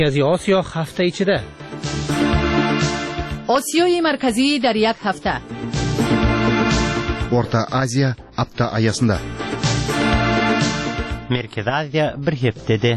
آسیا hafta ichida. آسیای مرکزی در یک هفته. Orta Asiya hafta ayasında. Merkez Asiya bir haftede.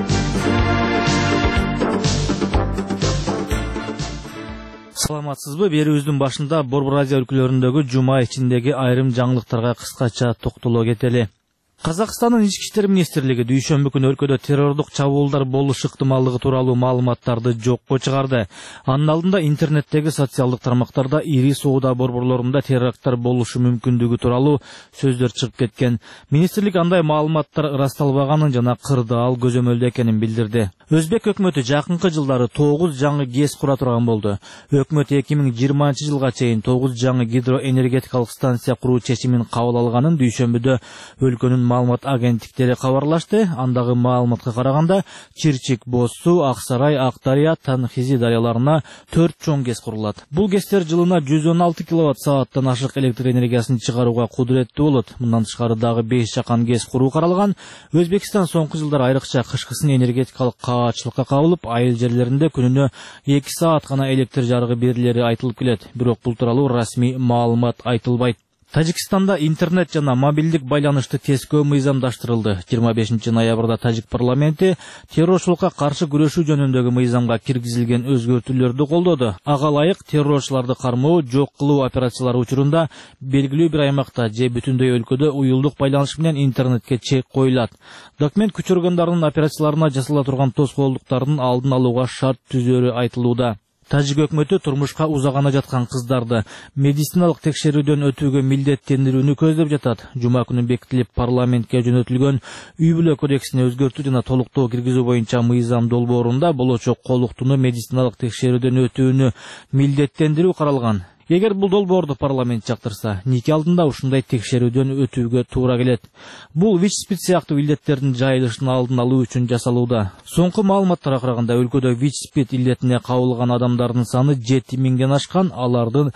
Саламатсызбы? Берүүбүздүн башында Борбор Азия өлкөлөрүндөгү жума ичиндеги айрым жаңылыктарга кыскача токтоло кетели. Казакстандын ички иштер министрлиги дүйшөмбү күнү өлкөдө террордук чабуулдар болуш ыктымалдыгы тууралуу маалыматтарды жокко чыгарды. Анын алдында интернеттеги социалдык тармактарда ири соода борборлорунда теракттар болушу мүмкүндүгү тууралуу сөздөр чыгып кеткен. Министрлик андай маалыматтар ырасталбаганын жана кырдаал көзөмөлдө экенин билдирди. Өзбек өкмөтү жакынкы жылдары 9 жаңы ГЭС кура турган болду. Өкмөт 2020-жылга чейин 9 жаңы гидроэнергетикалык станция куруу чечимин кабыл алганын дүйшөмбүдө өлкөнүн маалымат агенттиктери кабарлашты. Андагы маалыматка караганда Чирчик, Боссу, Аксарай, Акдария, Танхизи дарыяларына 4 чоң ГЭС курулат. Бул ГЭСтер жылына 116 киловатт-сааттан ашык электр энергиясын чыгарууга кудуреттүү болот. Мындан тышкары дагы 5 жакан ГЭС куруу каралган. Өзбекстан соңку жылдары айрыкча кышкысын энергетикалык каатчылыкка кабылып, айыл жерлеринде күнүнө 2 саат гана электр жарыгы берилери айтылып келет. Бирок бул тууралуу расмий маалымат айтылбайт. Тажикстанда интернет жана мобилдик байланышты тескөө мыйзамдаштырылды. 25 ноябрда Тажик парламенти террорчулукка каршы күрөшүү жөнүндөгү мыйзамга киргизилген өзгөртүүлөрдү колдоду. Ага ылайык террорчуларды кармоо, жок кылуу операциялары учурунда белгилүү бир аймакта же бүтүндөй өлкөдө уюлдук байланыш менен интернетке чек коюлат. Документ күч органдарынын операцияларына жасала турган тоскоолдуктардын алдын алууга шарт түзөрү айтылууда. Тажик өкмөтү турмушка узагана жаткан кыздарды медициналык текшерүүдөн өтүүгө милдеттендирүүнү көздөп жатат. Жума күнү бекитилип парламентке жөнөтүлгөн үй бүлө кодексине өзгөртүү жана толуктоо киргизүү боюнча мыйзам долбоорунда болочок колуктууну медициналык текшерүүдөн өтүүнү милдеттендирүү каралган. Эгер бул долбоорду парламент жактырса, нике алдында ушундай текшерүүдөн өтүүгө туура келет. Бул ВИЧ-спид сыяктуу илдеттердин жайылышын алдын алуу үчүн жасалууда. Соңку маалыматтарга караганда өлкөдө ВИЧ-спид илдетине кабылган адамдардын саны 7000ден ашкан, алардын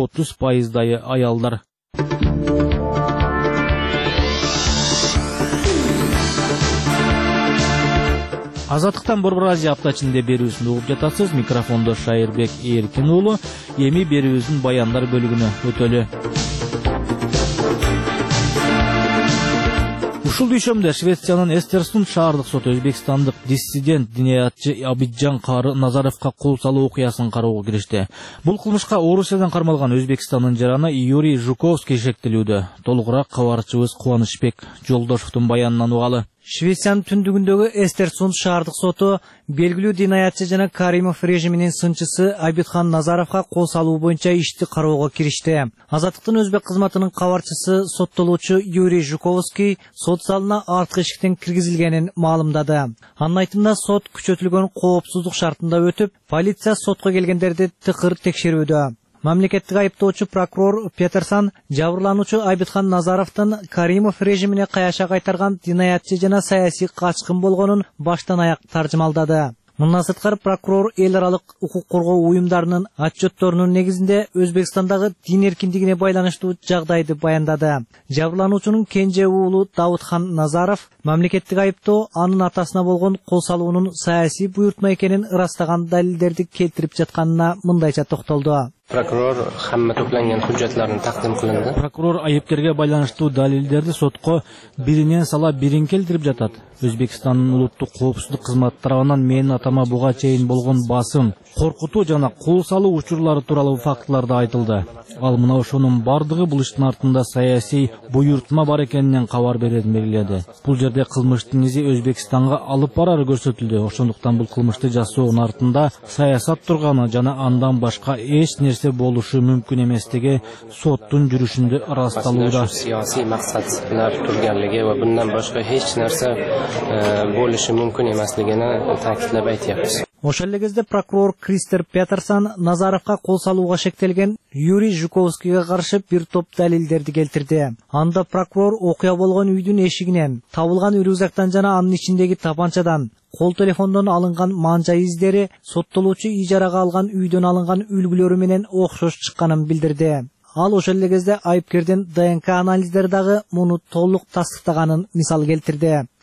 30%дайы аялдар. Азаттыктан Борбор Азия апта ичинде берүүсүн угуп жатасыз. Микрофондо Шайырбек Эркин уулу. Эми берүүбүздүн баяндар бөлүгүнө өтөлү. Ушул дүйшөмдө Швециянын Эстерсунд шаардык соту өзбекстандык диссидент диниятчы Абиджан Кары Назаровго кол салуу окуясын кароого киришти. Бул кылмышка Орусиядан кармалган Өзбекстандын жараны Юрий Жуковский шектелүүдө. Толугураак кабарчыбыз Кубанычбек Жолдошовдун баянынан угалы. Швециянын түндүгүндөгү Эстерсунд шаардык соту белгилүү динаятчы жана Каримов режиминин сынчысы Абидхан Назаровго кол салуу боюнча ишти кароого киришти. Азаттыктын өзбек кызматынын кабарчысы соттолуучу Юрий Жуковский сот залына арткы эшиктен киргизилгенин маалымдады. Анын айтымында сот күчөтүлгөн коопсуздук шартында өтүп, полиция сотко келгендерди тыкыр текшерүүдө. Мамлекеттик айыптоочу прокурор Петерсон жабырлануучу Абидхан Назаровдун Каримов режимине каяша кайтарган динаятчы жана саясий качкын болгонун баштан аяк таржымалдады. Мындан сырткары прокурор эл аралык укук коргоо уюмдарынын отчетторунун негизинде Өзбекстандагы дин эркиндигине байланыштуу жагдайды баяндады. Жабырлануучунун кенже уулу Даудхан Назаров мамлекеттик айыптоо анын атасына болгон кол салуунун саясий буйртма экенин ырастаган далилдерди келтирип жатканына мындайча токтолду. Prokuror hamma to'plangan hujjatlarni taqdim qilindi. Prokuror ayıpkerге байланыштуу далилдерди сотко биринен сала бирин келтирип жатат. Өзбекстандын улуттук коопсуздук кызматы тарабынан менин атама буга чейин болгон басым, коркутуу жана кол салуу учурлары тууралуу фактыларды айтылды. Ал мына ошонун бардыгы бул иштин артында саясий буйртма бар экенинен кабар беретин белгиледи. Бул жерде кылмыштын изи Өзбекстанга алып барары көрсөтүлдү. Ошондуктан бул кылмышты жасоонун артында саясат турганы жана андан башка эч нерсе болушу мүмкүн эместиги соттун жүрүшүндө ырасталууда. Siyosiy maqsadlar turganligi va bundan boshqa hech narsa bo'lishi mumkin emasligini ta'kidlab aytyapmiz. Ошол эле кезде прокурор Кристер Петерсон Назаровго кол салууга шектелген Юрий Жуковскийге каршы бир топ далилдерди келтирди. Анда прокурор окуя болгон үйдүн эшигинен, табылган рюкзактан жана анын ичиндеги тапанчадан, кол телефондон алынган манжа издери соттолуучу ижарага алган үйдөн алынган үлгүлөрү менен окшош чыкканын билдирди. Ал ошол эле кезде айыпкердин ДНК анализдери дагы муну толук тастыктаганын мисал келтирди.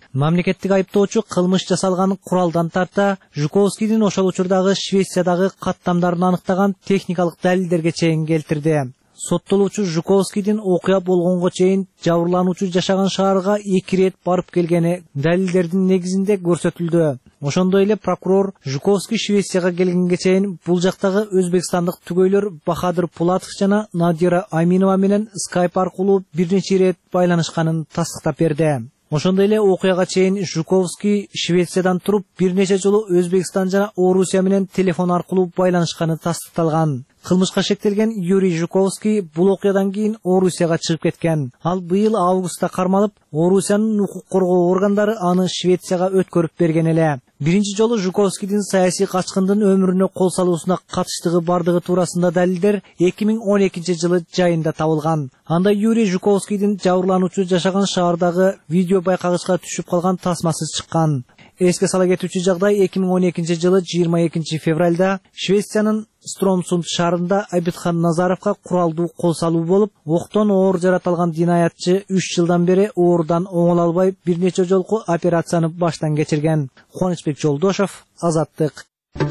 Мамлекеттик айыптоочу кылмыш жасалганын куралдан тарта Жуковскийдин ошол учурдагы Швециядагы каттамдарын аныктаган техникалык далилдерге чейин келтирди. Соттолуучу Жуковскийдин окуя болгонго чейин жабырлануучу жашаган шаарга 2 рет барып келгени далилдердин негизинде көрсөтүлдү. Ошондой эле прокурор Жуковский Швецияга келгенге чейин бул жактагы өзбекстандык түгөйлөр Бахадыр Пулатов жана Надира Аминова менен скайп аркылуу бир нече рет байланышканын тастыктап берди. Ошондой эле окуяга чейин Жуковский Швециядан туруп бир нече жолу Өзбекстан жана Орусия менен телефон аркылуу байланышканы тастыкталган. Кылмышка шектелген Юрий Жуковский бул окуядан кийин Орусияга чыгып кеткен. Ал быйыл августта кармалып, Орусиянын укук коргоо органдары аны Швецияга өткөрүп берген эле. Биринчи жолу Жуковскийдин саясий качкындын өмүрүнө кол салуусуна катыштыгы бардыгы туурасында далилдер 2012 жылы жайында табылган. Анда Юрий Жуковскийдин жабырлануучу жашаган шаардагы видео байкагычка түшүп калган тасмасы чыккан. Эске сала кетүүчү жагдай 2012 жылы 22 февралда Швециянын Стромсунд шаарында Айбитхан Назаровга куралдуу кол салуу болуп, октон оор жараталган динаятчы 3 жылдан бери оорудан оңоло албай бир нече жолку операцияны баштан кечирген. Кубанычбек Жолдошов, Азаттык.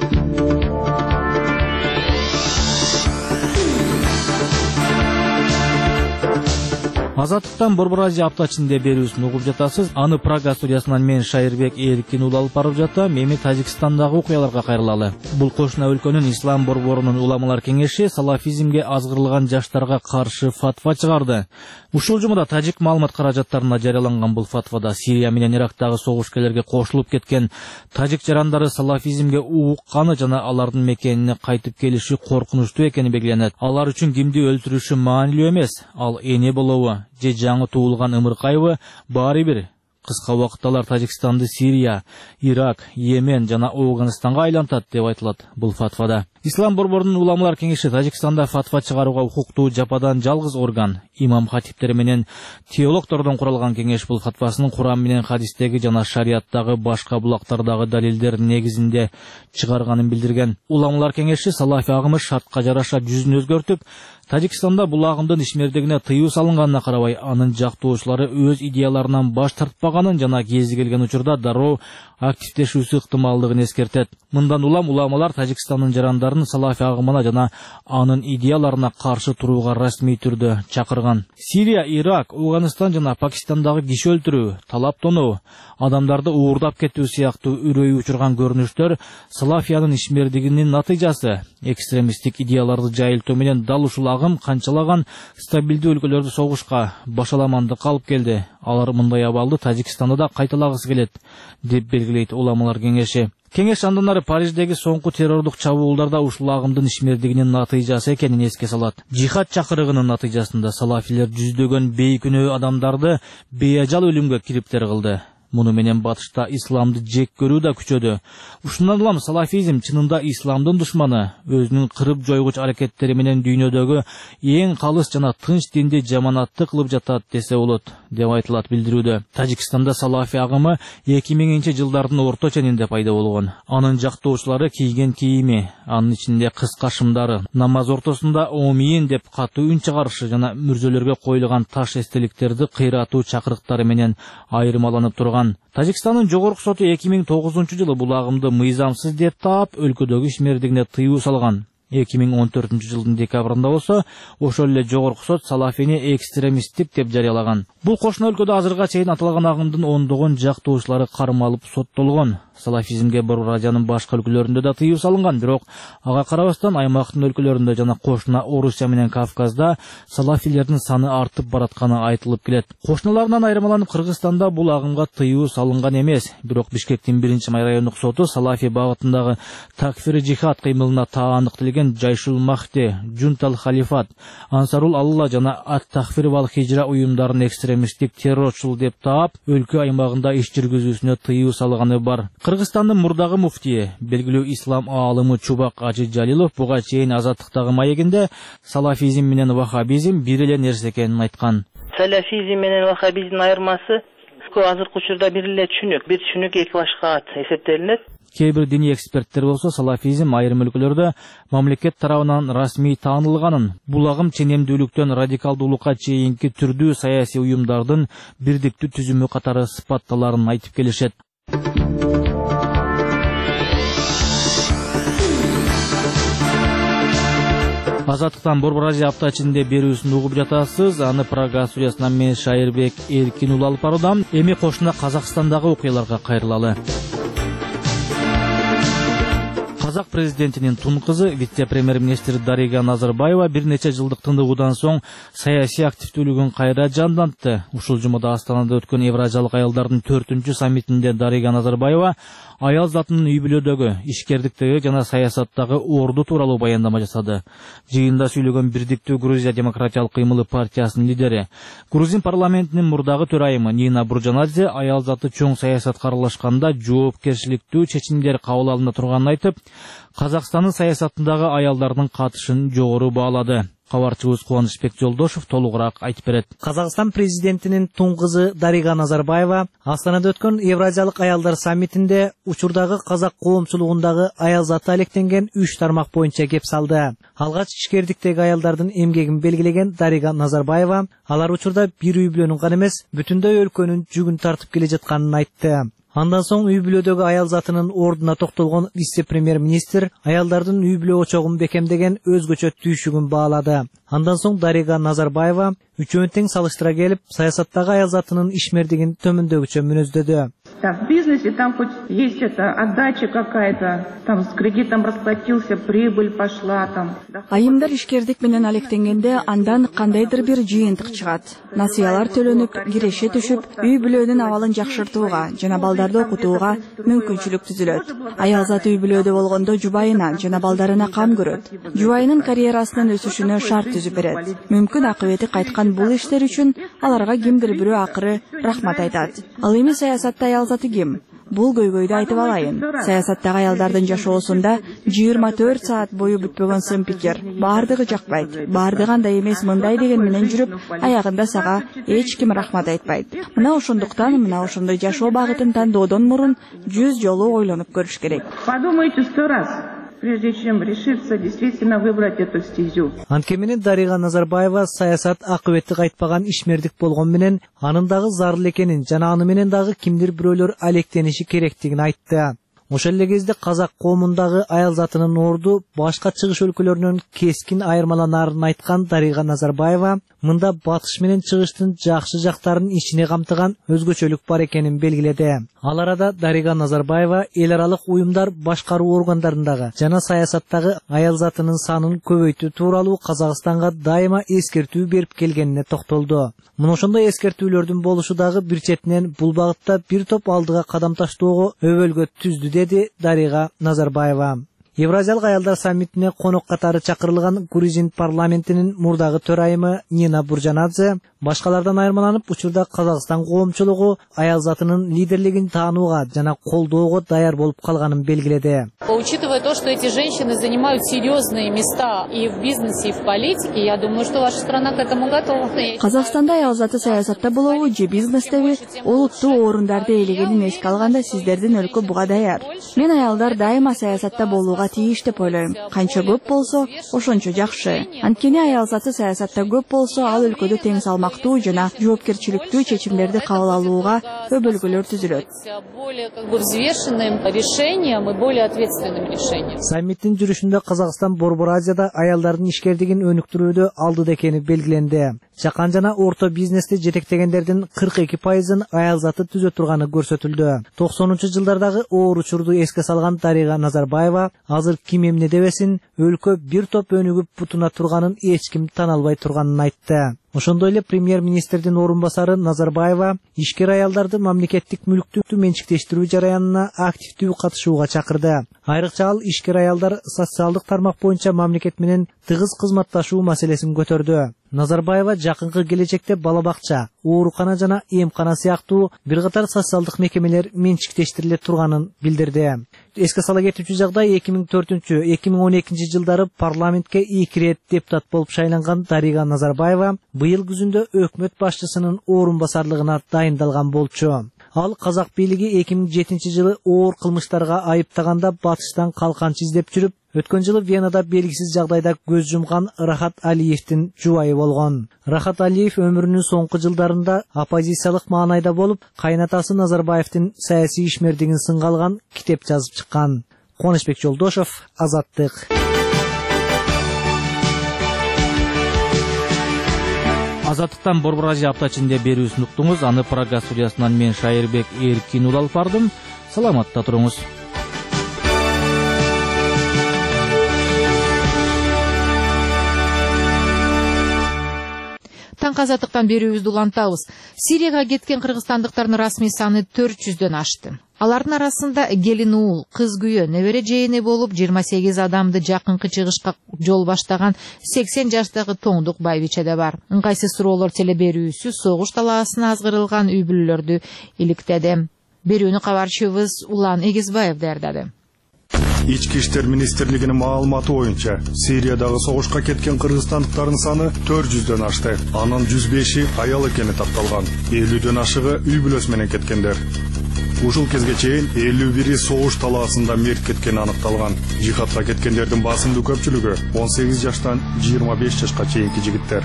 Азаттыктан Борбор Азия апта ичинде берүүсүн угуп жатасыз. Аны Прага студиясынан мен Шайырбек Эркин ул алып барып жатты. Меми Тажикстандагы окуяларга кайрылалы. Бул кошуна өлкөнүн Ислам борборунун уламалар кеңеши салафизмге азгырылган жаштарга каршы фатва чыгарды. Ушул жумада тажик маалымат каражаттарына жарыяланган бул фатвада Сирия менен Ирактагы согушкерлерге кошулуп кеткен тажик жарандары салафизмге уукканы жана алардын мекенине кайтып келиши коркунучтуу экени белгиленет. Алар үчүн кимди өлтүрүшү маанилүү эмес, ал эне болобу же жаңы туулган ымыркайбы баары бир. Кыска убакытта алар Тажикстанды Сирия, Ирак, Йемен жана Афганистанга айлантат деп айтылат бул фатвада. Ислам борборунун уламалар кеңеши Тажикстанда фатва чыгарууга укуктуу жападан жалгыз орган. Имам хатиптер менен теологтордон куралган кеңеш бул фатвасын Куран менен хадистеги жана шариаттагы башка булактардагы далилдер негизинде чыгарганын билдирген. Уламалар кеңеши салафи агымы шартка жараша жүзүн өзгөртүп, Тажикстанда бул агымдын ишмердигине тыюу салынганына карабай, анын жактоочулары өз идеяларынан баш тартпаганын жана кези келген учурда дароо активдешүүсү ыктымалдыгын эскертет. Мындан улам уламалар Тажикстандын жарандарын салафи агымына жана анын идеяларына каршы турууга расмий түрдө чакырган. Сирия, Ирак, Афганистан жана Пакистандагы киши өлтүрүү, талап тоноо, адамдарды уурдап кетүү сыяктуу үрөйү учурган көрүнүштөр салафиянын ишмердигинин натыйжасы. Экстремисттик идеяларды жайылтуу менен дал ушул агым канчалаган стабилдүү өлкөлөрдү согушка, башаламандыкка алып келди. Алар мындай абалды Тажикстанда да кайталагысы келет, деп белгилейт уламалар кеңеши. Кеңеш андан ары Париждеги соңку террордук чабуулдарда ушул агымдын ишмердигинин натыйжасы экенин эске салат. Жихад чакырыгынын натыйжасында салафилер жүздөгөн бейкүнөө адамдарды беажал өлүмгө кириптер кылды. Муну менен батышта исламды жек көрүү да күчөдү. Ушундан улам салафизм чынында исламдын душманы, өзүнүн кырып жойгуч аракеттери менен дүйнөдөгү эң калыс жана тынч динди жаманатты кылып жатат десе болот, деп айтылат билдирүүдө. Тажикстанда салафи агымы 2000 жылдардын орто ченинде пайда болгон. Анын жактоочулары кийген кийими, анын ичинде кыска шымдары, намаз ортосунда омийин деп катуу үн чыгарышы жана мүрзөлөргө коюлган таш эстеликтерди кыйратуу чакырыктары менен айырмаланып турган. Тажикстандын жогорку соту 2009 жылы бул агымды мыйзамсыз деп таап, өлкөдөгү ишмердигине тыюу салган. 2014 жылдын декабрында болсо, ошол эле жогорку сот салафини экстремисттик деп жарыялаган. Бул кошуна өлкөдө азырга чейин аталган агымдын ондогон жактоочулары кармалып соттолгон. Салафизмге Борбор Азиянын башка өлкөлөрүндө да тыюу салынган, бирок ага карабастан аймактын өлкөлөрүндө жана кошуна Орусия менен Кавказда салафилердин саны артып баратканы айтылып келет. Кошуналарынан айырмаланып Кыргызстанда бул агымга тыюу салынган эмес, бирок Бишкектин 1-май райондук соту салафи багытындагы такфири жихад кыймылына таандыкталган Жайшул Махди, Джунтал Халифат, Ансарул Алла жана Ат-Тахфир вал Хижра уюмдарын экстремисттик террорчул деп таап, өлкө аймагында иш жүргүзүүсүнө тыюу салганы бар. Кыргызстандын мурдагы муфтии, белгилүү ислам аалымы Чубак Ажи Жалилов буга чейин Азаттыктагы маегинде салафизм менен вахабизм бир эле нерсе экенин айткан. Салафизм менен вахабизмдин айырмасы Азыркы учурда бир эле түшүнүк эки башка эсептелинет. Кээ бир диний эксперттер болсо салафизм айрым өлкөлөрдө мамлекет тарабынан расмий таанылганын, бул агым ченемдүүлүктөн радикалдуулукка чейинки түрдүү саясий уюмдардын бирдиктүү түзүмү катары сыпатталарын айтып келишет. Азаттыктан Борбор Азия апта ичинде берүүсүн угуп жатасыз. Аны Прага студиясынан мен Шайырбек Эркин ул алып баруудам. Эми кошуна Казакстандагы окуяларга кайрылалы. Казак президентинин тун кызы вице-премьер-министр Дарига Назарбаева бир нече жылдык тындыгуудан соң саясий активдүүлүгүн кайра жандантты. Ушул жумада Астанада өткөн Евразиялык аялдардын 4-чү саммитинде Дарига Назарбаева аял затынын үй бүлөдөгү, ишкердиктеги жана саясаттагы орду тууралуу баяндама жасады. Жыйында сүйлөгөн Бирдиктүү Грузия демократиялык кыймылы партиясынын лидери, Грузин парламентинин мурдагы төрайымы Нина Буржанадзе аял заты чоң саясатка аралашканда жоопкерчиликтүү чечимдер кабыл алына турганын айтып, Казакстандын саясатындагы аялдардын катышын жогору баалады. Кабарчыбыз Кубанычбек Жолдошев толугураак айтып берет. Казакстан президентинин тун кызы Дарига Назарбаева Астанада өткөн Евразиялык аялдар саммитинде учурдагы казак коомчулугундагы аял заты алектенген 3 тармак боюнча кеп салды. Алгач ишкердиктеги аялдардын эмгегин белгилеген Дарига Назарбаева алар учурда бир үй бүлөнүн гана эмес, бүтүндөй өлкөнүн жүгүн тартып келе жатканын айтты. Андан соң үй бүлөдөгү аял затынын ордуна токтолгон вице-премьер-министр аялдардын үй бүлө очогун бекемдеген өзгөчө түйшүгүн баалады. Андан соң Дарига Назарбаева үчөөнү тең салыштыра келип, саясаттагы аял затынын ишмердигин төмөндөгүчө мүнөздөдү. В бизнесе там хоть есть отдача какая-то, там с кредитом расплатился, прибыль пошла там. Айымдар ишкердик менен алектенгенде андан кандайдыр бир жыйынтык чыгат. Насыялар төлөнүп, киреше түшүп, үй бүлөнүн абалын жакшыртууга жана балдарды окутууга мүмкүнчүлүк түзүлөт. Аял заты үй бүлөдө болгондо жубайына жана балдарына кам көрөт. Жубайынын карьерасынын өсүшүнө шарт түзүп берет. Мүмкүн акыбети кайткан бул иштер үчүн аларга кимдир бирөө акыры рахмат айтат. Ал эми саясатта аял заты ким? Бул көйгөйдү айтып алайын. Саясаттагы аялдардын жашоосунда 24 саат бою бүтпөгөн сын пикир. Бардыгы жакпайт. Бардыгы андай эмес мындай деген менен жүрүп, аягында сага эч ким рахмат айтпайт. Мына ошондуктан мына ошондой жашоо багытын тандоодон мурун 100 жолу ойлонуп көрүш керек. Подумайте 100 раз, прежде чем решиться действительно выбрать эту стезю. Анткени Дарига Назарбаева саясат акыбетти кайтпаган ишмердик болгон менен анын дагы зарыл экенин жана аны менен дагы кимдир бирөөлөр алектениши керектигин айтты. Ошол эле кезде казак коомундагы аял затынын орду башка чыгыш өлкөлөрүнөн кескин айырмаланаарын айткан Дарига Назарбаева мында батыш менен чыгыштын жакшы жактарын ичине камтыган өзгөчөлүк бар экенин белгиледи. Ал арада Дарига Назарбаева эл аралык уюмдар башкаруу органдарындагы жана саясаттагы аял затынын санын көбөйтүү тууралуу Казакстанга дайыма эскертүү берип келгенине токтолду. Мына ошондой эскертүүлөрдүн болушу дагы бир четинен бул багытта бир топ алдыга кадам таштоого өбөлгө түздү, деди Дарига Назарбаева. Евразиялык аялдар саммитине конок катары чакырылган Грузин парламентинин мурдагы төрайымы Нина Буржанадзе башкалардан айырмаланып, учурда Казакстан коомчулугу аял затынын лидерлигин таанууга жана колдоого даяр болуп калганын белгиледи. Учитывая то, что эти женщины занимают серьезные места и в бизнесе, и в политике, я думаю, что ваша страна к этому готова. Казакстанда аял заты саясатта болобу же бизнестеби олуттуу орундарды ээлегенин эске алганда сиздердин өлкө буга даяр. Мен аялдар дайыма саясатта болууга тийиш деп ойлойм. Канча көп болсо, ошончо жакшы. Анткени аял заты саясатта көп болсо, ал өлкөдө тең салмактуу жана жоопкерчиликтүү чечимдерди кабыл алууга өбөлгөлөр түзүлөт. Более взвешенным решением и более ответственным решением. Саммиттин жүрүшүндө Казакстан Борбор Азияда аялдардын ишкердигин өнүктүрүүдө алдыда экени белгиленди. Жакан жана орто бизнести жетектегендердин 42%ын аял заты түзө турганы көрсөтүлдү. 90-жылдардагы оор учурду эске салган Дарига Назарбаева азыр ким эмне дебесин, өлкө бир топ өнүгүп бутуна турганын эч ким тана албай турганын айтты. Ошондой эле премьер-министрдин орун басары Назарбаева ишкер аялдарды мамлекеттик мүлктү менчиктештирүү жараянына активдүү катышууга чакырды. Айрыкча ал ишкер аялдар социалдык тармак боюнча мамлекет менен тыгыз кызматташуу маселесин көтөрдү. Назарбаева жакынкы келечекте бала бакча, оорукана жана эмкана сыяктуу бир катар социалдык мекемелер менчиктештириле турганын билдирди. Эске сала кетүүчү жагдай 2004-2012 жылдары парламентке 2 рет депутат болуп шайланган Дарига Назарбаева быйыл күзүндө өкмөт башчысынын орун басарлыгына дайындалган болчу. Ал казак бийлиги 2007 жылы оор кылмыштарга айыптаганда батыштан калканчы издеп жүрүп, өткөн жылы Венада белгисиз жагдайда көз жумган Рахат Алиевдин жубайы болгон. Рахат Алиев өмүрүнүн соңку жылдарында оппозициялык маанайда болуп, кайнатасы Назарбаевдин саясий ишмердигин сынга алган китеп жазып чыккан. Кубанычбек Жолдошов, Азаттык. Азаттыктан Борбор Азия апта ичинде берүүсүн уктуңуз. Аны Прага студиясынан мен Шайырбек Эркин алып бардым. Саламатта туруңуз. Таңкы азаттыктан берүүбүздү улантабыз. Сирияга кеткен кыргызстандыктардын расмий саны 400дөн ашты. Алардын арасында келин уул, кыз күйөө, небере жээни болуп 28 адамды жакынкы чыгышка жол баштаган 80 жаштагы тоңдук байбиче да бар. Ыңгайсыз суроолор теле берүүсү согуш талаасына азгырылган үй бүлөлөрдү иликтеди. Берүүнү кабарчыбыз Улан Эгизбаев даярдады. Ички иштер министрлигинин маалыматы боюнча, Сириядагы согушка кеткен кыргызстандыктардын саны 400дөн ашты. Анын 105и аял экени такталган. 50дөн ашыгы үй бүлөсү менен кеткендер. Ушул кезге чейин 51 согуш талаасында мерт кеткени аныкталган. Жихадка кеткендердин басымдуу көпчүлүгү 18 жаштан 25 жашка чейинки жигиттер.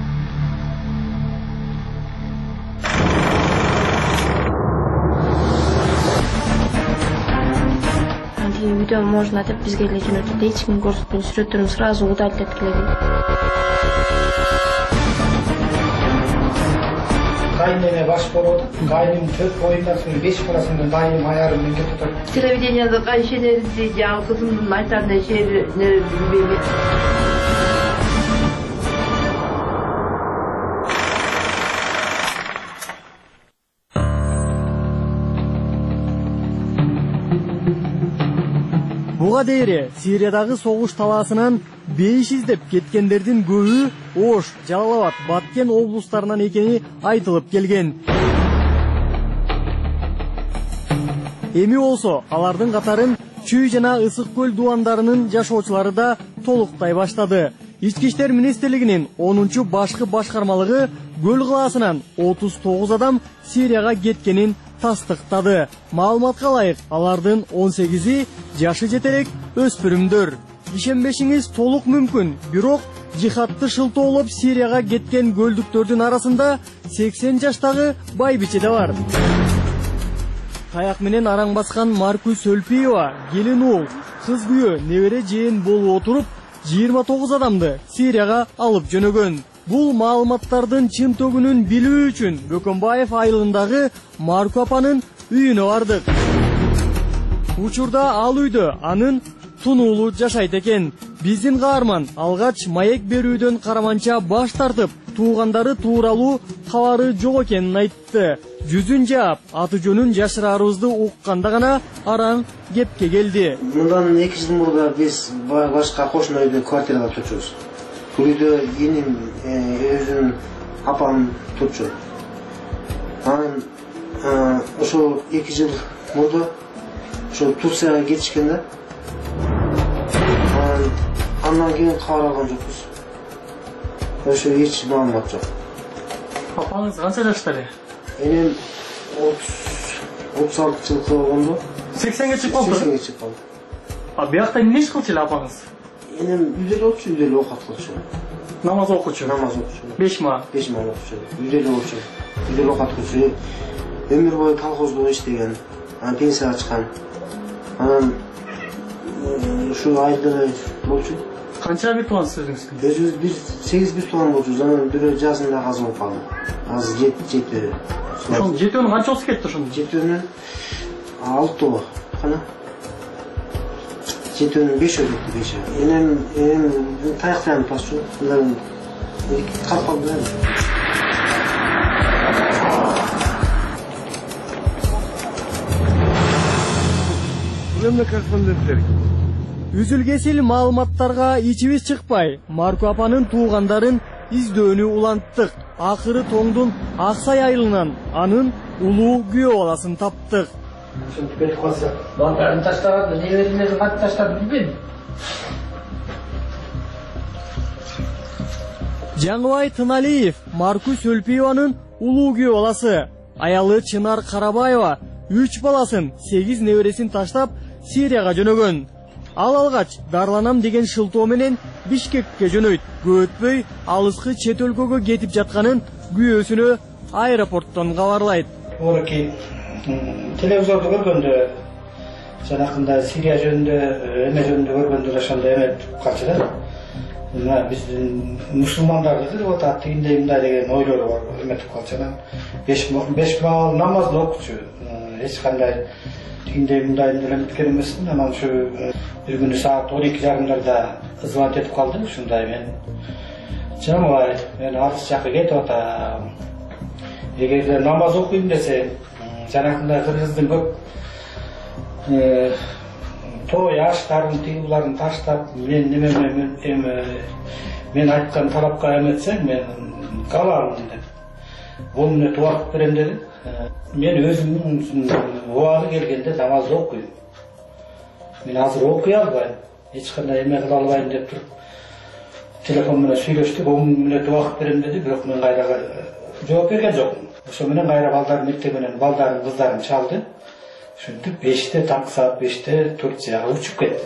Видео можно деп бизге эле жөнөттү. Эч ким көрсөтпөйт, сүрөттөрүн сразу удалить эткиледи. Кайнеме баш болот, кайнем 4 боюндан соң 5 баласынын дайым аярым мен кетип атат. Телевидениеде кайшенерди жаңы кызымдын айтарына шер билбейм. Буга дейре Сириядагы согуш талаасынан бейиш издеп кеткендердин көбү Ош, Жалалабад, Баткен облустарынан экени айтылып келген. Эми болсо алардын катарын Чүй жана Ысык көл дубандарынын жашоочулары да толуктай баштады. Ички иштер министрлигинин 10-чу башкы башкармалыгы көл кылаасынан 39 адам Сирияга кеткенин тастыктады. Маалыматка ылайык, алардын 18и жашы жетерек өспүрүмдөр. Ишенбешиңиз толук мүмкүн, бирок жихадты шылтоолоп Сирияга кеткен көлдүктөрдүн арасында 80 жаштагы байбиче да бар. Таяк менен араң баскан Маркус Өлпиева, келин уул, кыз күйөө, небере жээн болуп отуруп 29 адамды Сирияга алып жөнөгөн. Бул маалыматтардын чын төгүнүн билүү үчүн Бөкөнбаев айылындагы Марку апанын үйүнө бардык. Учурда ал үйдө анын тунуулу жашайт экен. Биздин каарман алгач маек берүүдөн караманча баш тартып, туугандары тууралуу кабары жок экенин айтты. Жүзүн жаап, аты жөнүн жашыраарыбызды укканда гана араң кепке келди. Мындан 2 жыл мурда биз башка кошуна үйдө квартирада турчубуз. Бул үйдө эним өзүнүн апам турчу. Анан ошо 2 жыл мурда ошо Турцияга кетишкен да. Андан кийин кабар алган жокпуз. Ошо эч маалымат жок. Апаңыз канча жашта эле? Энем 36 жыл болгондо 80ге чыгып калды. 80ге чыгып калды. А биякта эмне иш кылчу эле апаңыз? Энем үйдө эле отчу, үйдө эле окат кылчу. Намаз окучу. Намаз окучу. 5 ма окучу. Үйдө эле окучу. Үйдө эле окат кылчу. Өмүр бою колхозда иштеген. Анан пенсияга чыккан. Анан ушу айылда болчу. Канча бир туугансыз өзүңүз? Өзүбүз бир 8 бир тууган болчубуз. Анан бирөө жазында каза болуп калды. Азыр 7. Ошол 7-нүн канчасы кетти ошондо? 7-нүн 6 кана. 7-нүн 5 кетти, 5. Энем таяктан пасчу. Мындан калып калды. Үзүл-кесил маалыматтарга ичибиз чыкпай, Марку апанын туугандарын издөөнү уланттык. Акыры тоңдун Аксай айылынан анын улуу күйөө баласын таптык. Ушинтип кетип калса, балдарын таштаган, неберелерин кантип таштады билбейм. Жаңыбай Тыналиев Маркус Өлпиеванын улуу күйөө баласы. Аялы Чынар Карабаева 3 баласын, 8 небересин таштап Сирияга жөнөгөн. Ал алгач дарланам деген шылтоо менен Бишкекке жөнөйт. Көтпөй алыскы чет өлкөгө кетип жатканын күйөөсүнө аэропорттон кабарлайт. Орки телевизорду көргөндө, жанакында Сирия жөнүндө, эме жөнүндө көргөндө ошондой эме калчу да. Мына биздин мусулмандарды деп атат, тигиндей мындай деген ойлору бар, эметип калчу да. 5 бал намазды окучу. Эч кандай тигиндей мындай эметкен эмесмин. Анан ушу бир күнү саат 12:30 звонок этип калды. Ушундай мен Жаңыбай, мен алыс жакка кетип атам. Эгерде намаз окуйм десе, жанакында кыргыздын көп той аштарын, тыюларын таштап, мен айткан талапка эметсең, мен калам деп. 10 мүнөт убакыт берем деди. Мен өзүмдүн убагы келгенде намазды окуйм. Мен азыр окуй албайм, эч кандай эме кыла албайм деп туруп телефон менен сүйлөштүк. 10 мүнөт убакыт берем деди, бирок мен кайра жооп берген жокмун. Ошо менен кайра балдар мектебинен балдарын кыздарын чалды. Ушинтип 5-те, танк саат 5-те Турцияга учуп кетти.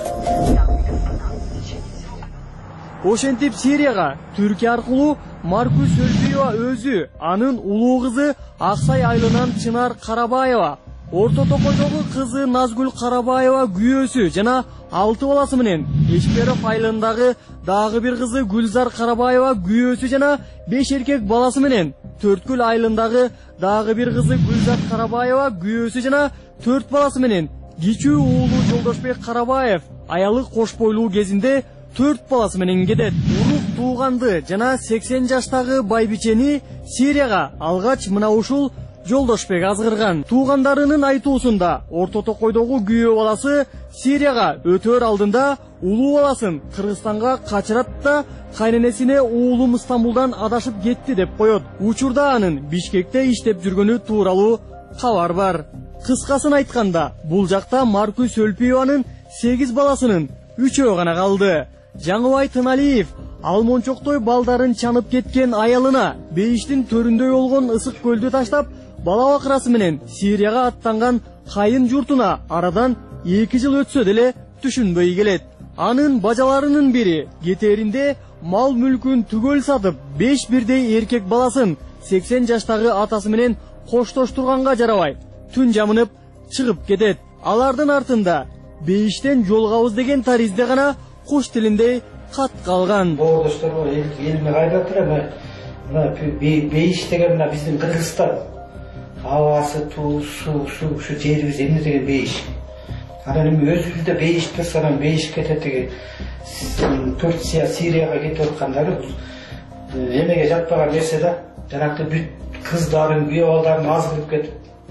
Ошентип Сирияга Түркия аркылуу Маркус Өлпиева өзү, анын улуу кызы Аксай айылынан Чынар Карабаева, Орто Токойдогу кызы Назгүл Карабаева күйөөсү жана 6 баласы менен Эшперов айылындагы дагы бир кызы Гүлзар Карабаева күйөөсү жана 5 эркек баласы менен Төрткүл айылындагы дагы бир кызы Гүлзар Карабаева күйөөсү жана 4 баласы менен кичүү уулу Жолдошбек Карабаев аялы кош бойлуу кезинде 4 баласы менен кетет. Урук тууганды жана 80 жаштагы байбичени Сирияга алгач мына ушул Жолдошбек азгырган. Туугандарынын айтуусунда Орто Токойдогу күйөө баласы Сирияга өтөр алдында улуу баласын Кыргызстанга качырат да кайненесине уулум Стамбулдан адашып кетти деп коет. Учурда анын Бишкекте иштеп жүргөнү тууралуу кабар бар. Кыскасын айтканда, бул жакта Маркус Өлпиеванын 8 баласынын 3-өө гана калды. Жаңыбай Тыналиев Алмончоктой балдарын чанып кеткен аялына бейиштин төрүндөй болгон ысык көлдү таштап, бала бакырасы менен Сирияга аттанган кайын журтуна арадан 2 жыл өтсө деле түшүнбөй келет. Анын бажаларынын бири кетеринде мал мүлкүн түгөл сатып, 5 бирдей эркек баласын 80 жаштагы атасы менен коштоштурганга жарабай, түн жамынып чыгып кетет. Алардын артында бейиштен жолгабыз деген таризде гана куш тилиндей кат калган. Боордоштор элиме кайдатыр, мына бейиш деген мына биздин Кыргызстан. Абасы, суу, ушу жерибиз эмне деген бейиш. Анан эми өзүбүздө бейиш турса, анан бейиш кетет деген Турция, Сирияга кетип аткандары эмеге жатпаган нерсе да. Жанакты бүт кыздарын, күйөө балдарын азгырып кетип,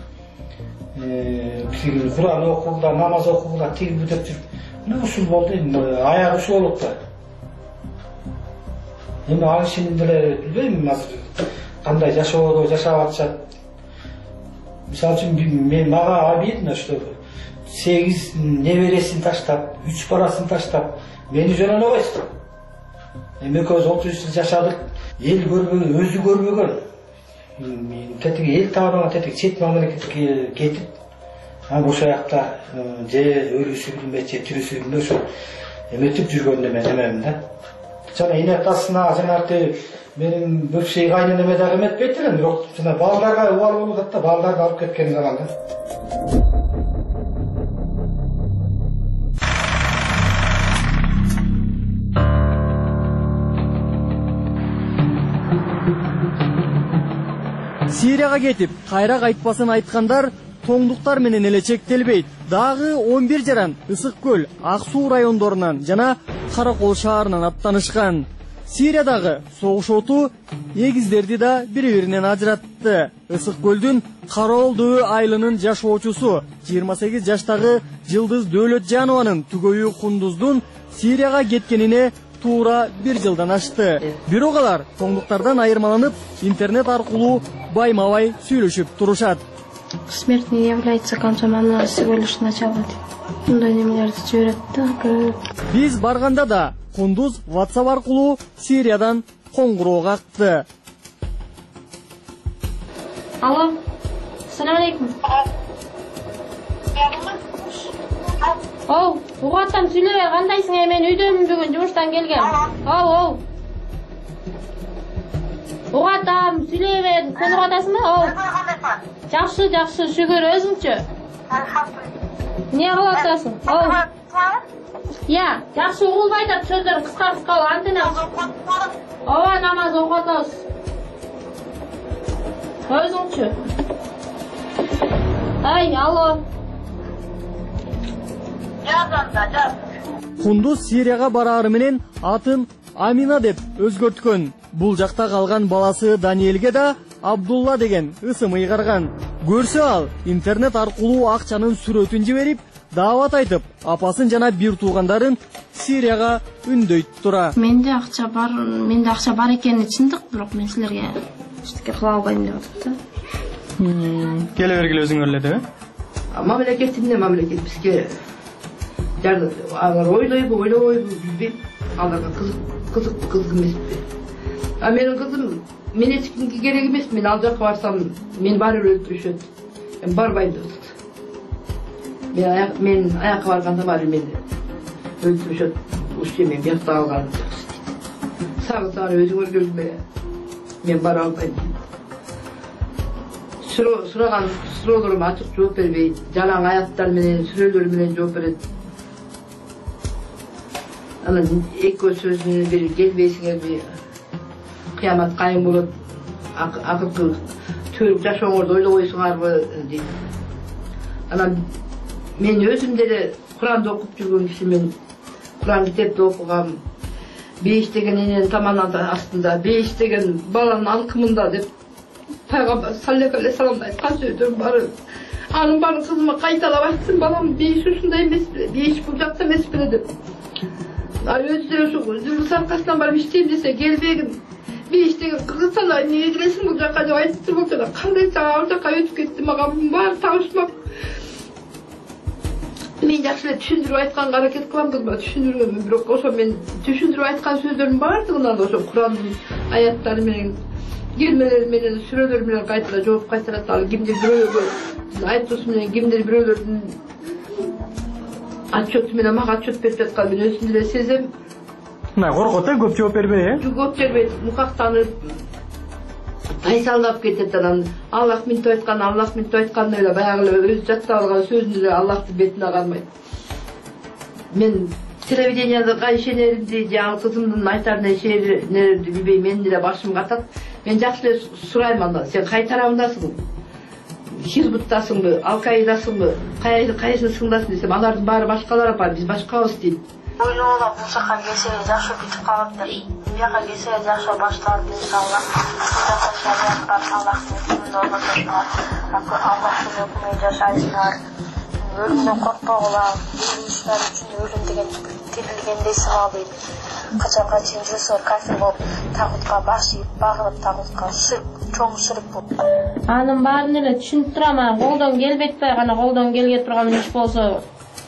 Кур'ан окугула, намаз окугула, тиги бүтөп жүрүп, мына ушул болду, аягы ушул болуп калды. Эми ал ишин деле билбейм, азыр кандай жашоодо жашап атышат. Мисалы үчүн мага обидно, что 8 небересин таштап, 3 баласын таштап, мени жөнөнө койсун. Эми экөөбүз 33 жыл жашадык, эл көрбөгөн, өзү көрбөгөн. Тетиги эл тааныбаган, тетиги чет мамлекетке кетип, ошол жакта же өлүүсү билинбейт, же тирүүсү билинбейт, ошо эметип жүргөндө мен эмемин да. Жана инактасына жанагы менин бывший кайненеме дагы эметпейт элем, бирок жана балдарга убал болуп атат да, балдарды алып кеткен заман да. Сирияга кетип, кайра кайтпасын айткандар тоңдуктар менен эле чектелбейт. Дагы 11 жаран Ысык көл, Ак суу райондорунан жана Каракол шаарынан аттанышкан. Сириядагы согуш оту эгиздерди да бири-биринен ажыратты. Ысык көлдүн Караол дөбө айылынын жашоочусу 28 жаштагы Жылдыз Дөөлөтжанованын түгөйү Кундуздун Сирияга кеткенине туура 1 жылдан ашты. Бирок алар тоңдуктардан айырмаланып, интернет аркылуу байма-бай сүйлөшүп турушат. Смерть не является концом, она всего лишь начало. Мындай немелерди жиберет да. Биз барганда да Кундуз WhatsApp аркылуу Сириядан коңгуроо какты. Алло. Ассаламу алейкум. Оу, угаттан сүйлөбөй, кандайсың? Мен үйдөмүн, бүгүн жумуштан келгем. Оу. Угаттам, сүйлөбөй, сен угатасыңбы? Оу. Жакшы, шүгүр, өзүңчү? Эмне кылып атасың? Оу. Я, жакшы угулбай атат, сөздөрүң кыска, антенна. Ооба, намаз окуп атабыз. Өзүңчү? Ай, алло. Кундуз Сирияга бараары менен атын Амина деп өзгөрткөн. Бул жакта калган баласы Даниэлге да Абдулла деген ысым ыйгарган. Көрсө ал интернет аркылуу акчанын сүрөтүн жиберип, даават айтып, апасын жана бир туугандарын Сирияга үндөйт тура. Менде акча бар экени чындык, бирок мен силерге эчтеке кыла албайм деп атат да. Келе бергиле өзүңөр эле деп. Мамлекет бизге жардам, алар ойлойбу, билбейм. Аларга кызык эмеспи. А менин кызым, мен эчкимге керек эмес, мен ал жака барсам, мен баары өлтүрүшөт. Мен барбайм деп атат. Мен аяка барганда баары мени өлтүрүшөт. Уште мен биякта калганым жакшы. Сагы өзүңөр келме. Мен бара албайм. Сураган суроолорума ачык жооп бербей, жалаң аяттар менен, сүрөлөр менен жооп берет. Анан эки сөзүнүн бири келбейсиңерби, кыямат кайын болот, акыркы төрүк жашооңорду ойлобойсуңарбы дейт. Анан мен өзүм деле Куранды окуп жүргөн кишимен, Куран китепти окугам, 5 деген эненин таманын астында, 5 деген баланын алкымында деп Пайгамбар саллаллаху алейхи салам айткан сөздөр бар. Анын баарын кызыма кайталап айттым, балам 5 ушундай эмес беле, 5 бул жакта эмес беле деп. Ал өзү ушул аркасынан барып иштейм десе келбегин. 5 деген Кыргызстанда эмне келесиң бул жака деп айтып турбаса, кандай ал жака өтүп кетти, мага баары табышмак. Мен жакшы эле түшүндүрүп айтканга аракет кылам, кызма түшүндүргөм, бирок ошо мен түшүндүрүп айткан сөздөрдүн баардыгынан ошо Курандын аяттары менен келмелер менен, сүрөлөр менен кайтара жооп кайтарат. Ал кимдир бирөөгө айтуусу менен, кимдир бирөөлөрдүн отчету менен мага отчет берип жаткан мен өзүм деле сезем. Мына коркот көп жооп бербей, Жооп бербейт, мукактанып, тайсалдап кетет. Анан Аллах минтип айткан эле баягы эле өзү жаттап алган сөзүн эле Аллахтын бетине кармайт. Мен телевиденияга ишенеримди, жаңы кызымдын айтарына ишенеримди билбейм, менин деле башым катат. Мен жакшы эле сурайм андан, сен кай тарабындасың? Хизбуттасыңбы, Ал-Каидасыңбы, кайсысыңдасың десем, алардын баары башкалар бар, биз башкабыз дейт. Ойлоолор бул жака келсе жакшы бүтүп калат деп. Бияка келсе жакшы башталат иншалла. Жакшы шариаттар Аллахтын үстүндө орнотулат. Аллахтын өкүмү жашайсыңар. Өлүмдөн коркпогула, иштер үчүн өлүм деген тирилгендей сабабыйт. Качанга чейин жүрсөңөр кафир болуп, тагутка багылып тагутка чоң ширк болуп. Анын баарын эле түшүнүп турам, колдон келбейт да, гана колдон келге турган иш болсо.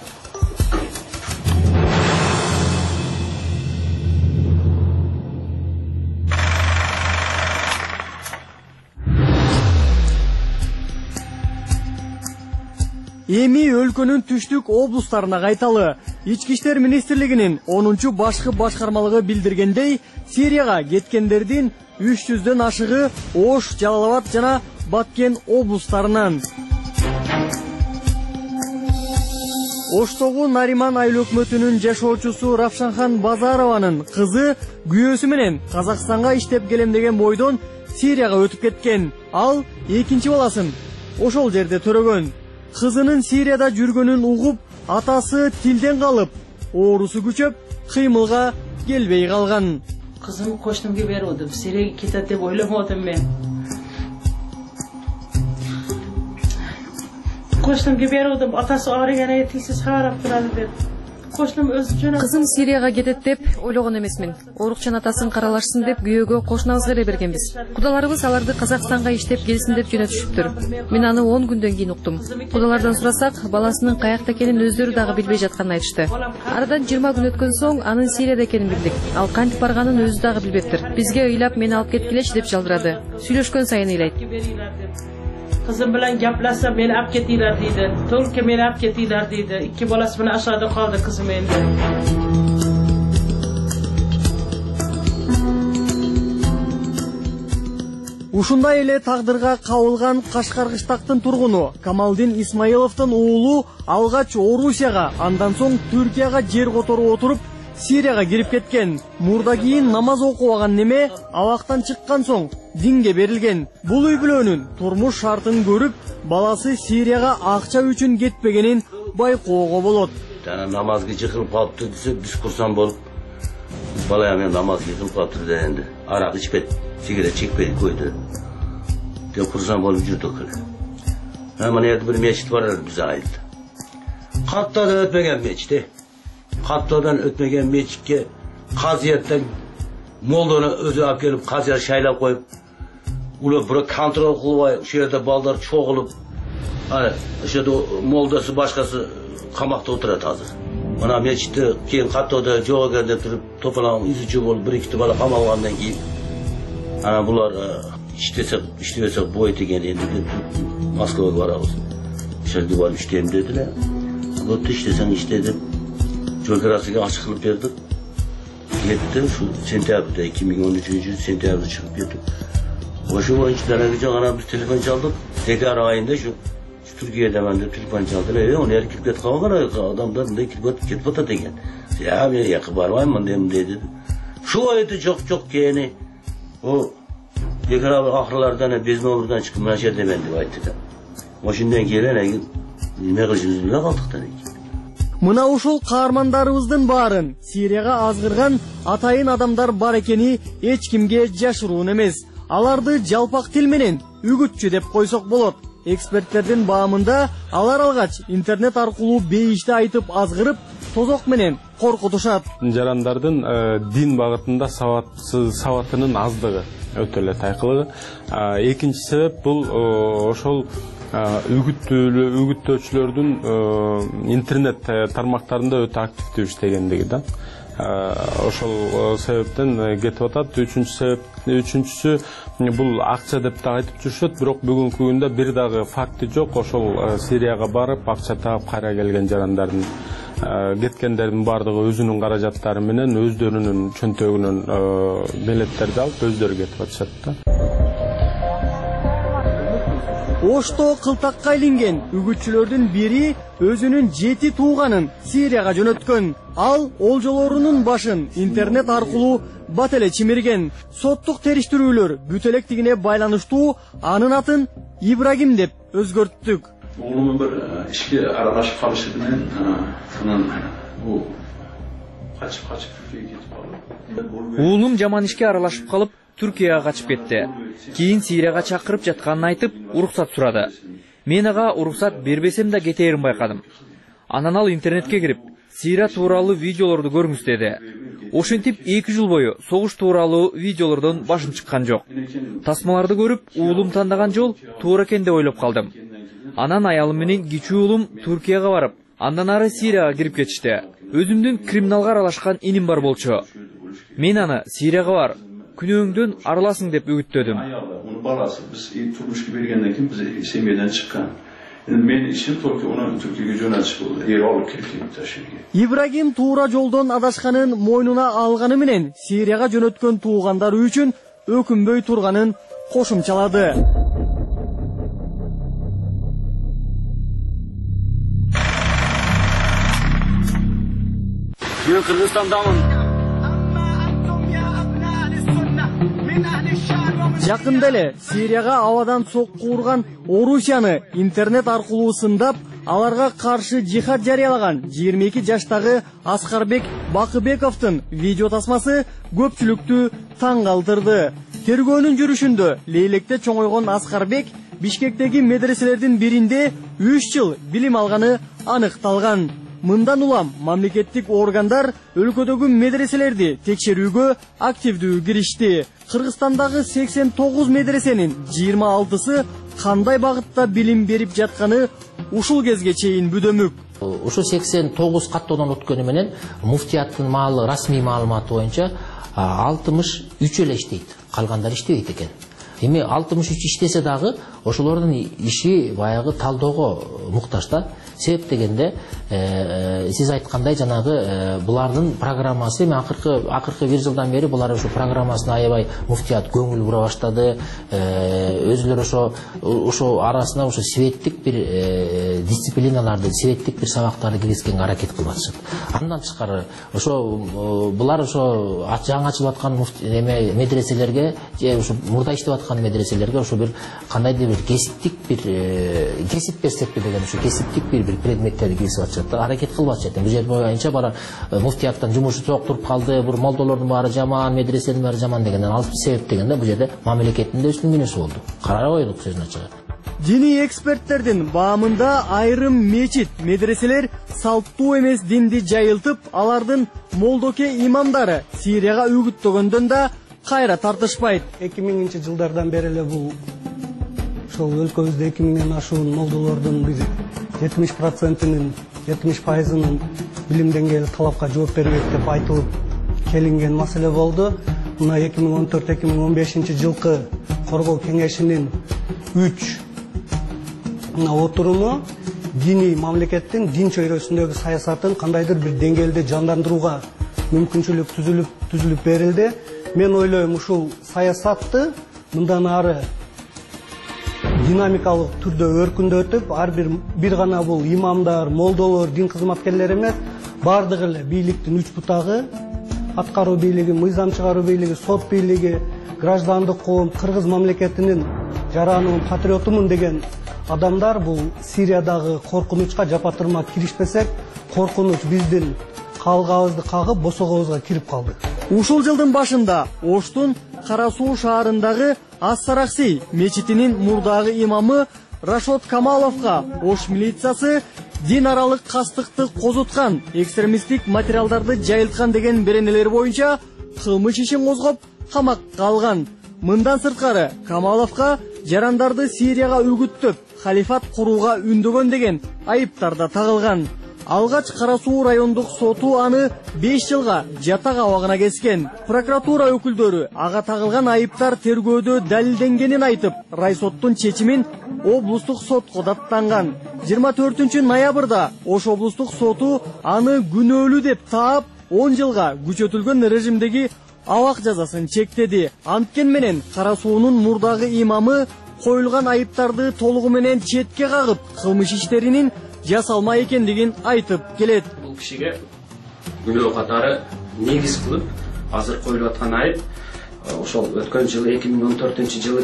Эми өлкөнүн түштүк облустарына кайталы. Ички иштер министрлигинин 10-чу башкы башкармалыгы билдиргендей, Сирияга кеткендердин 300дөн ашыгы Ош, Жалалабад жана Баткен облустарынан. Оштогу Нариман айыл өкмөтүнүн жашоочусу Равшанхан Базарованын кызы күйөөсү менен Казакстанга иштеп келем деген бойдон Сирияга өтүп кеткен. Ал экинчи баласын ошол жерде төрөгөн. Кызынын Сирияда жүргөнүн угуп, атасы тилден калып, оорусу күчөп, кыймылга келбей калган. Кызым коштумга берүүдүм, Сирияга кетет деп ойломодум мен. Коштумга берүүдүм, атасы аарыган тилсиз карап турады деп. Кызым Сирияга кетет деп ойлогон эмесмин. Орукчан атасын каралашсын деп күйөөгө кошунабызга эле бергенбиз. Кудаларыбыз аларды Казакстанга иштеп келсин деп жөнөтүшүптүр. Мен аны 10 күндөн кийин уктум. Кудалардан сурасак, баласынын каякта экенин өздөрү дагы билбей жатканын айтышты. Арадан 20 күн өткөн соң анын Сирияда экенин билдик. Ал кантип барганын өзү дагы билбептир. Бизге ыйлап мени алып кеткилечи деп жалдырады. Сүйлөшкөн сайын ыйлайт. Kızım bilen gaplashsam meni olib ketinglar deydi. To'lka meni olib ketinglar deydi. İki bolasi bilan aşağıda qoldi kızım endi. Ушундай эле тагдырга кабылган Кашкаркыштактын тургуну Камалдин Исмаиловдун уулу алгач Орусияга, андан соң Түркияга жер которуп отуруп Сирияга кирип кеткен. Мурда кийин намаз окубаган неме абактан чыккан соң динге берилген. Бул үй бүлөнүн турмуш шартын көрүп, баласы Сирияга акча үчүн кетпегенин байкоого болот. Намазга чыгып калыптыр десе, биз курсан болуп, бала мен намазга чыгып калыптыр дегенде, арак ичпейт, сигарет чекпейт койду. Деп курсан болуп жүрдүк эле. Мына жерде бир мечит бар эле биз айылда. Каттадан өтпеген мечит. Каттадан өтмеген мечитке казияттан молданы өзү алып келип, казия шайлап коюп, улар бир контрол кылбай, ушул жерде балдар чогулуп, аны ошо жерде молдасы башкасы камакта отурат азыр. Мына мечитте кийин каттада жок экен деп туруп, топалаң изучу болуп, бир-эки бала камалгандан кийин ана булар иштебесек бойт экен энди деп Москвага барабыз. Ошол жерде барып иштейм дедилер. Вот иштесең иште деп Жолдорасыга ачык кылып бердик. Кетти ушу сентябрда 2013 сентябрда чыгып кетти. Ошо боюнча дареге ана биз телефон чалдык. Декабрь айында ушу Түркияда мен телефон чалдылар. Оны эркек кетип калган адамдар мындай кетип атат экен. Я мен жака барбаймын деди. Шу айты жок кени. О декабрь акырлардан биз номерден чыгып мына жерде мен деп айтты. Ошондон кийин неме кылышыбыз биле калдык да. Мына ушул каармандарыбыздын баарын Сирияга азгырган атайын адамдар бар экени эч кимге жашыруун эмес. Аларды жалпак тил менен үгүтчү деп койсок болот. Эксперттердин баамында алар алгач интернет аркылуу бейишти айтып азгырып, тозок менен коркутушат. Жарандардын дин багытында сабатынын аздыгы өтө эле тайкылыгы. Экинчи себеп бул ошол үгүттөөчүлөрдүн интернет тармактарында өтө активдүү иштегендиги да. Ошол себептен кетип атат. Үчүнчүсү бул акча деп да айтып жүрүшөт, бирок бүгүнкү күндө бир дагы факти жок. Ошол Сирияга барып акча таап кайра келген жарандардын кеткендердин бардыгы өзүнүн каражаттары менен өздөрүнүн чөнтөгүнөн билеттерди алып өздөрү кетип атышат да. Ошто кылтакка илинген үгүтчүлөрдүн бири өзүнүн 7 тууганын Сирияга жөнөткөн. Ал олжолорунун башын интернет аркылуу бат эле чимирген. Соттук териштирүүлөр бүт электигине байланыштуу анын атын Ибрагим деп өзгөрттүк. Уулумун бир ишке аралашып калышы менен анан бул качып Түркияга кетип калды. Уулум жаман ишке аралашып калып Түркияга качып кетти. Кийин Сирияга чакырып жатканын айтып, уруксат сурады. Мен ага уруксат бербесем да кетерин байкадым. Анан ал интернетке кирип, Сирия тууралуу видеолорду көрүңүз деди. Ошентип 2 жыл бою согуш тууралуу видеолордон башым чыккан жок. Тасмаларды көрүп, уулум тандаган жол туура экен деп ойлоп калдым. Анан аялым менен кичүү уулум Түркияга барып, андан ары Сирияга кирип кетишти. Өзүмдүн криминалга аралашкан иним бар болчу. Мен аны Сирияга бар, күнөөңдөн арыласың деп үгүттөдүм. Мунун баласы биз турмушка бергенден кийин биз семьядан чыккан. Мен ишим только onu Türkiye'ye жөнөтүш болду. Алып келген ташыгы. Ибрагим туура жолдон адашканын мойнуна алганы менен Сирияга жөнөткөн туугандары үчүн өкүнбөй турганын кошумчалады. Мен Кыргызстандамын. Жакында эле Сирияга абадан сокку урган Орусияны интернет аркылуу сындап, аларга каршы жихад жарыялаган 22 жаштагы Аскарбек Бакыбековдун видео тасмасы көпчүлүктү таң калтырды. Тергөөнүн жүрүшүндө Лейлекте чоңойгон Аскарбек Бишкектеги медреселердин биринде 3 жыл билим алганы аныкталган. мындан улам мамлекеттик органдар өлкөдөгү медреселерди текшерүүгө активдүү киришти. Кыргызстандагы 89 медресенин 26сы кандай багытта билим берип жатканы ушул кезге чейин бүдөмүк. Ушул 89 каттоодон өткөнү менен муфтияттын расмий маалыматы боюнча 63 эле иштейт, калгандар иштебейт экен. Эми 63 иштесе дагы ошолордун иши баягы талоого муктаж да. Себеп дегенде сиз айткандай жанагы булардын программасы эми акыркы бир жылдан бери булар ошо программасына аябай муфтият көңүл бура баштады. Өзүлөр ошо арасына ошо светтик бир дисциплиналарды, светтик бир сабактарды киргизгенге аракет кылып атышат. Андан тышкары ошо булар ошо жаңы ачылып аткан медреселерге же ошо мурда иштеп аткан медреселерге ошо бир кандайдыр бир кесип берсекпи деген ошо кесиптик бир предметтерди киргизип атышат да, аракет кылып атышат. Бул жер боюнча бара муфтияттан жумушу чок туруп калды, бул молдолордун баары жаман, медреселердин баары жаман дегенден алып себеп дегенде бул жерде мамлекеттин да өзүнүн күнөөсү болду. Карара койдук сөзүн ачыгы. Диний эксперттердин баамында айрым мечит, медреселер салттуу эмес динди жайылтып, алардын молдоке имамдары Сирияга үгүттөгөндөн да кайра тартышпайт. 2000-жылдардан бери эле бул ошол өлкөбүздө 2000ден ашуун молдолордун бир 70%-нин 70%-нын билим деңгээли талапка жооп бербейт деп айтылып келинген маселе болду. Мына 2014-2015 жылкы коргоо кеңешинин 3 отуруму диний мамлекеттин дин чөйрөсүндөгү саясатын кандайдыр бир деңгээлде жандандырууга мүмкүнчүлүк түзүлүп берилди. Мен ойлойм ушул саясатты мындан ары динамикалык түрдө өркүндөтүп, ар бир гана бул имамдар, молдолор, дин кызматкерлери эмес, бардыгы эле бийликтин 3 бутагы, аткаруу бийлиги, мыйзам чыгаруу бийлиги, сот бийлиги, граждандык коом, кыргыз мамлекетинин жаранымын, патриотумун деген адамдар бул Сириядагы коркунучка жапа-тырма киришпесек, коркунуч биздин калгабызды кагып, босогобузга кирип калды. Ушул жылдын башында Оштун Кара Суу шаарындагы Ас-Саракси мечитинин мурдагы имамы Рашод Камаловго Ош милициясы дин аралык кастыкты козуткан, экстремисттик материалдарды жайылткан деген беренелер боюнча кылмыш ишин козгоп камакка алган. Мындан сырткары Камаловго жарандарды Сирияга үгүттөп, халифат курууга үндөгөн деген айыптар да тагылган. Алгач Кара Суу райондук соту аны 5 жылга жатак абагына кескен. Прокуратура өкүлдөрү ага тагылган айыптар тергөөдө далилденгенин айтып, райсоттун чечимин облустук сотко даттанган. 24 ноябрда Ош облустук соту аны күнөөлүү деп таап, 10 жылга күчөтүлгөн режимдеги абак жазасын чектеди. Анткени менен Кара Суунун мурдагы имамы коюлган айыптарды толугу менен четке кагып, кылмыш иштеринин жасалма экендигин айтып келет. Бул кишиге күнөө катары негиз кылып, азыр коюлуп аткан айып ошол өткөн жылы 2014-жылы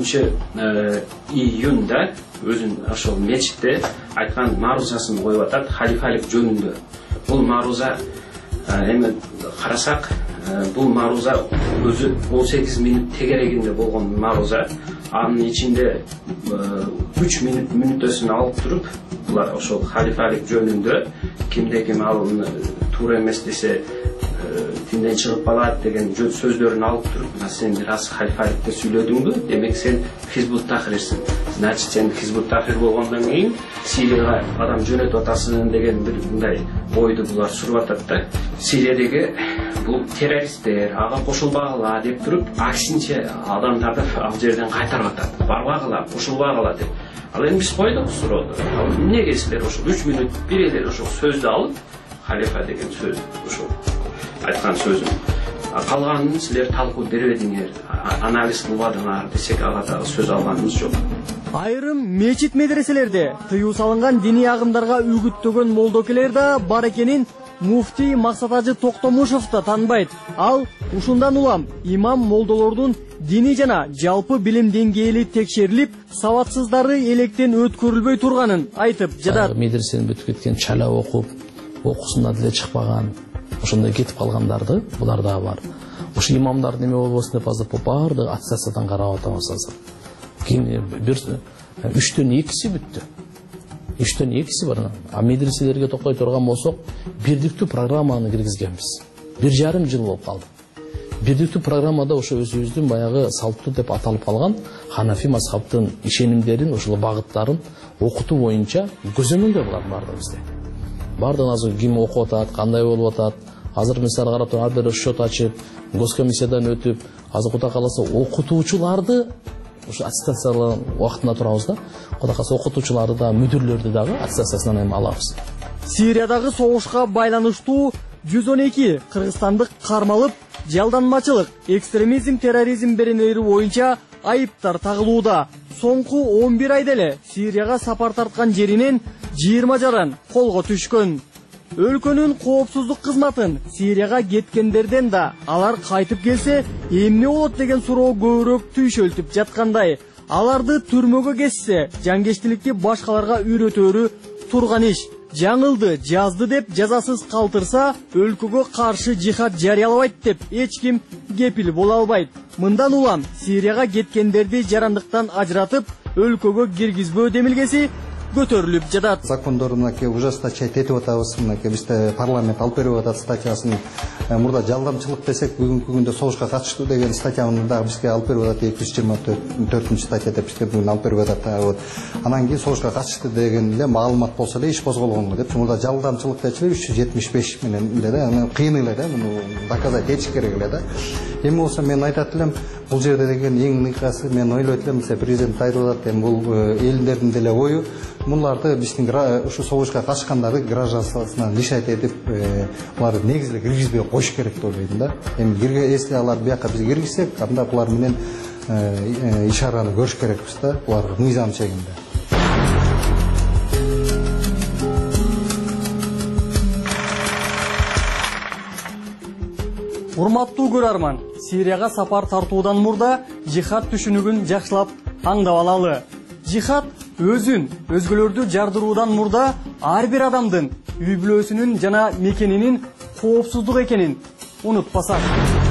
4-июнда өзүн ошол мечитте айткан марузасын коюп атат халифалык жөнүндө. Бул маруза эми карасак, бул маруза өзү 18 минут тегерегинде болгон маруза. Анын ичинде 3 мүнөтөсүн алып туруп, булар ошол халифалык жөнүндө кимде ким ал туура эмес десе динден чыгып калат деген сөздөрүн алып туруп, сен рас халифалыкты сүйлөдүңбү? Демек сен Хизбут Тахрирсиң. Значит, сен Хизбут Тахрир болгондон кийин Сирияга адам жөнөтүп атасың деген бир мындай ойду булар сүрүп атат да. Сириядагы бул террористтер ага кошулбагыла деп туруп, аксинче адамдарды ал жерден кайтарып атат. Барбагыла, кошулбагыла деп. Ал эми биз койдук суроону. Эмнеге силер ошол 3 мүнөт бир эле ошол сөздү алып, халифа деген сөз, ошол айткан сөзүн калганын силер талкуу бербедиңер, анализ кылбадыңар десек, ага дагы сөз алганыбыз жок. Айрым мечит медреселерде тыюу салынган диний агымдарга үгүттөгөн молдокелер да бар экенин муфтий Максатажы Токтомушев да танбайт. Ал ушундан улам имам молдолордун диний жана жалпы билим деңгээли текшерилип, сабатсыздары электен өткөрүлбөй турганын айтып жатат. Медресени бүтүп кеткен, чала окуп, окуусунда деле чыкпаган, ошондой кетип калгандарды булар да бар. Ошо имамдардын эме болбосун деп азыр баардыгы аттестациядан карап атабыз азыр. Кийин 3-төн 2-си бүттү. 3төн 2си бар. А медреселерге токтой турган болсок, бирдиктүү программаны киргизгенбиз. 1,5 жыл болуп калды. Бирдиктүү программада ошо өзүбүздүн баягы салттуу деп аталып калган Ханафи мазхабтын ишенимдерин, ошол багыттарын окутуу боюнча көзөмөлдөр бар барды бизде. Бардыгын азыр ким окуп атат, кандай болуп атат. Азыр мисалы карап туруп, ар бир счет ачып, госкомиссиядан өтүп, азыр Кудай кааласа окутуучуларды ошо аттестацияланган убактында турабыз да. Кудай кааласа окутуучуларды да, мүдүрлөрдү дагы аттестациясынан эми алабыз. Сириядагы согушка байланыштуу 112 кыргызстандык кармалып, жалданмачылык, экстремизм, терроризм беренелери боюнча айыптар тагылууда. Соңку 11 айда эле Сирияга сапар тарткан жеринен 20 жаран колго түшкөн. Өлкөнүн коопсуздук кызматын Сирияга кеткендерден да алар кайтып келсе эмне болот деген суроо көбүрөөк түйшөлтүп жаткандай. Аларды түрмөгө кессе, жангештиликти башкаларга үйрөтөрү турган иш. Жаңылды, жазды деп жазасыз калтырса, өлкөгө каршы жихад жарыялабайт деп эч ким кепил боло албайт. Мындан улам Сирияга кеткендерди жарандыктан ажыратып, өлкөгө киргизбөө демилгеси көтөрүлүп жатат. Закондор мынакей ужесточать этип атабыз, мынакей бизде парламент алып берип атат статьясын. Мурда жалдамчылык десек, бүгүнкү күндө согушка катыштуу деген статьяны дагы бизге алып берип атат. 224-статья деп бизге бүгүн алып берип атат. Анан кийин согушка катышты деген эле маалымат болсо эле иш козголгон деп. Мурда жалдамчылык дечи 375 менен эле да, аны кыйын эле да, муну доказать этиш керек эле да. Эми болсо мен айтат элем, бул жерде деген эң ныкасы мен ойлойт элем, президент айтып атат, эми бул элдердин деле ою. Муларды биздин ушу согушка катышкандарды гражданствосуна лишать этип, буларды негизи киргизбей коюш керек деп ойлойм да. Эми если алар бияка биз киргизсек, анда булар менен ишараны көрүш керекпиз да, булар мыйзам чегинде. Урматтуу көрөрман, Сирияга сапар тартуудан мурда жихад түшүнүгүн жакшылап аңдап алалы. Жихад өзүн, өзгөлөрдү жардыруудан мурда ар бир адамдын үй бүлөсүнүн жана мекенинин коопсуздук экенин унутпасак.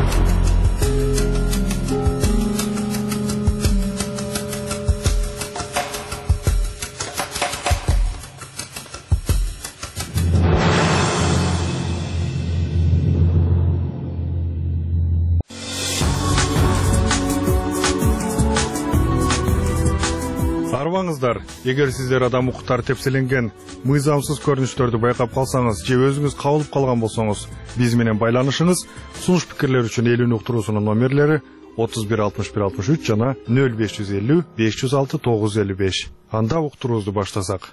Арбаңыздар, эгер сиздер адам укуктары тепселенген мыйзамсыз көрүнүштөрдү байкап калсаңыз же өзүңүз кабылып калган болсоңуз, биз менен байланышыңыз. Сунуш пикирлер үчүн элүүнү уктуруусунун номерлери 31 61 63 жана 0550 506 955. Анда уктуруубузду баштасак.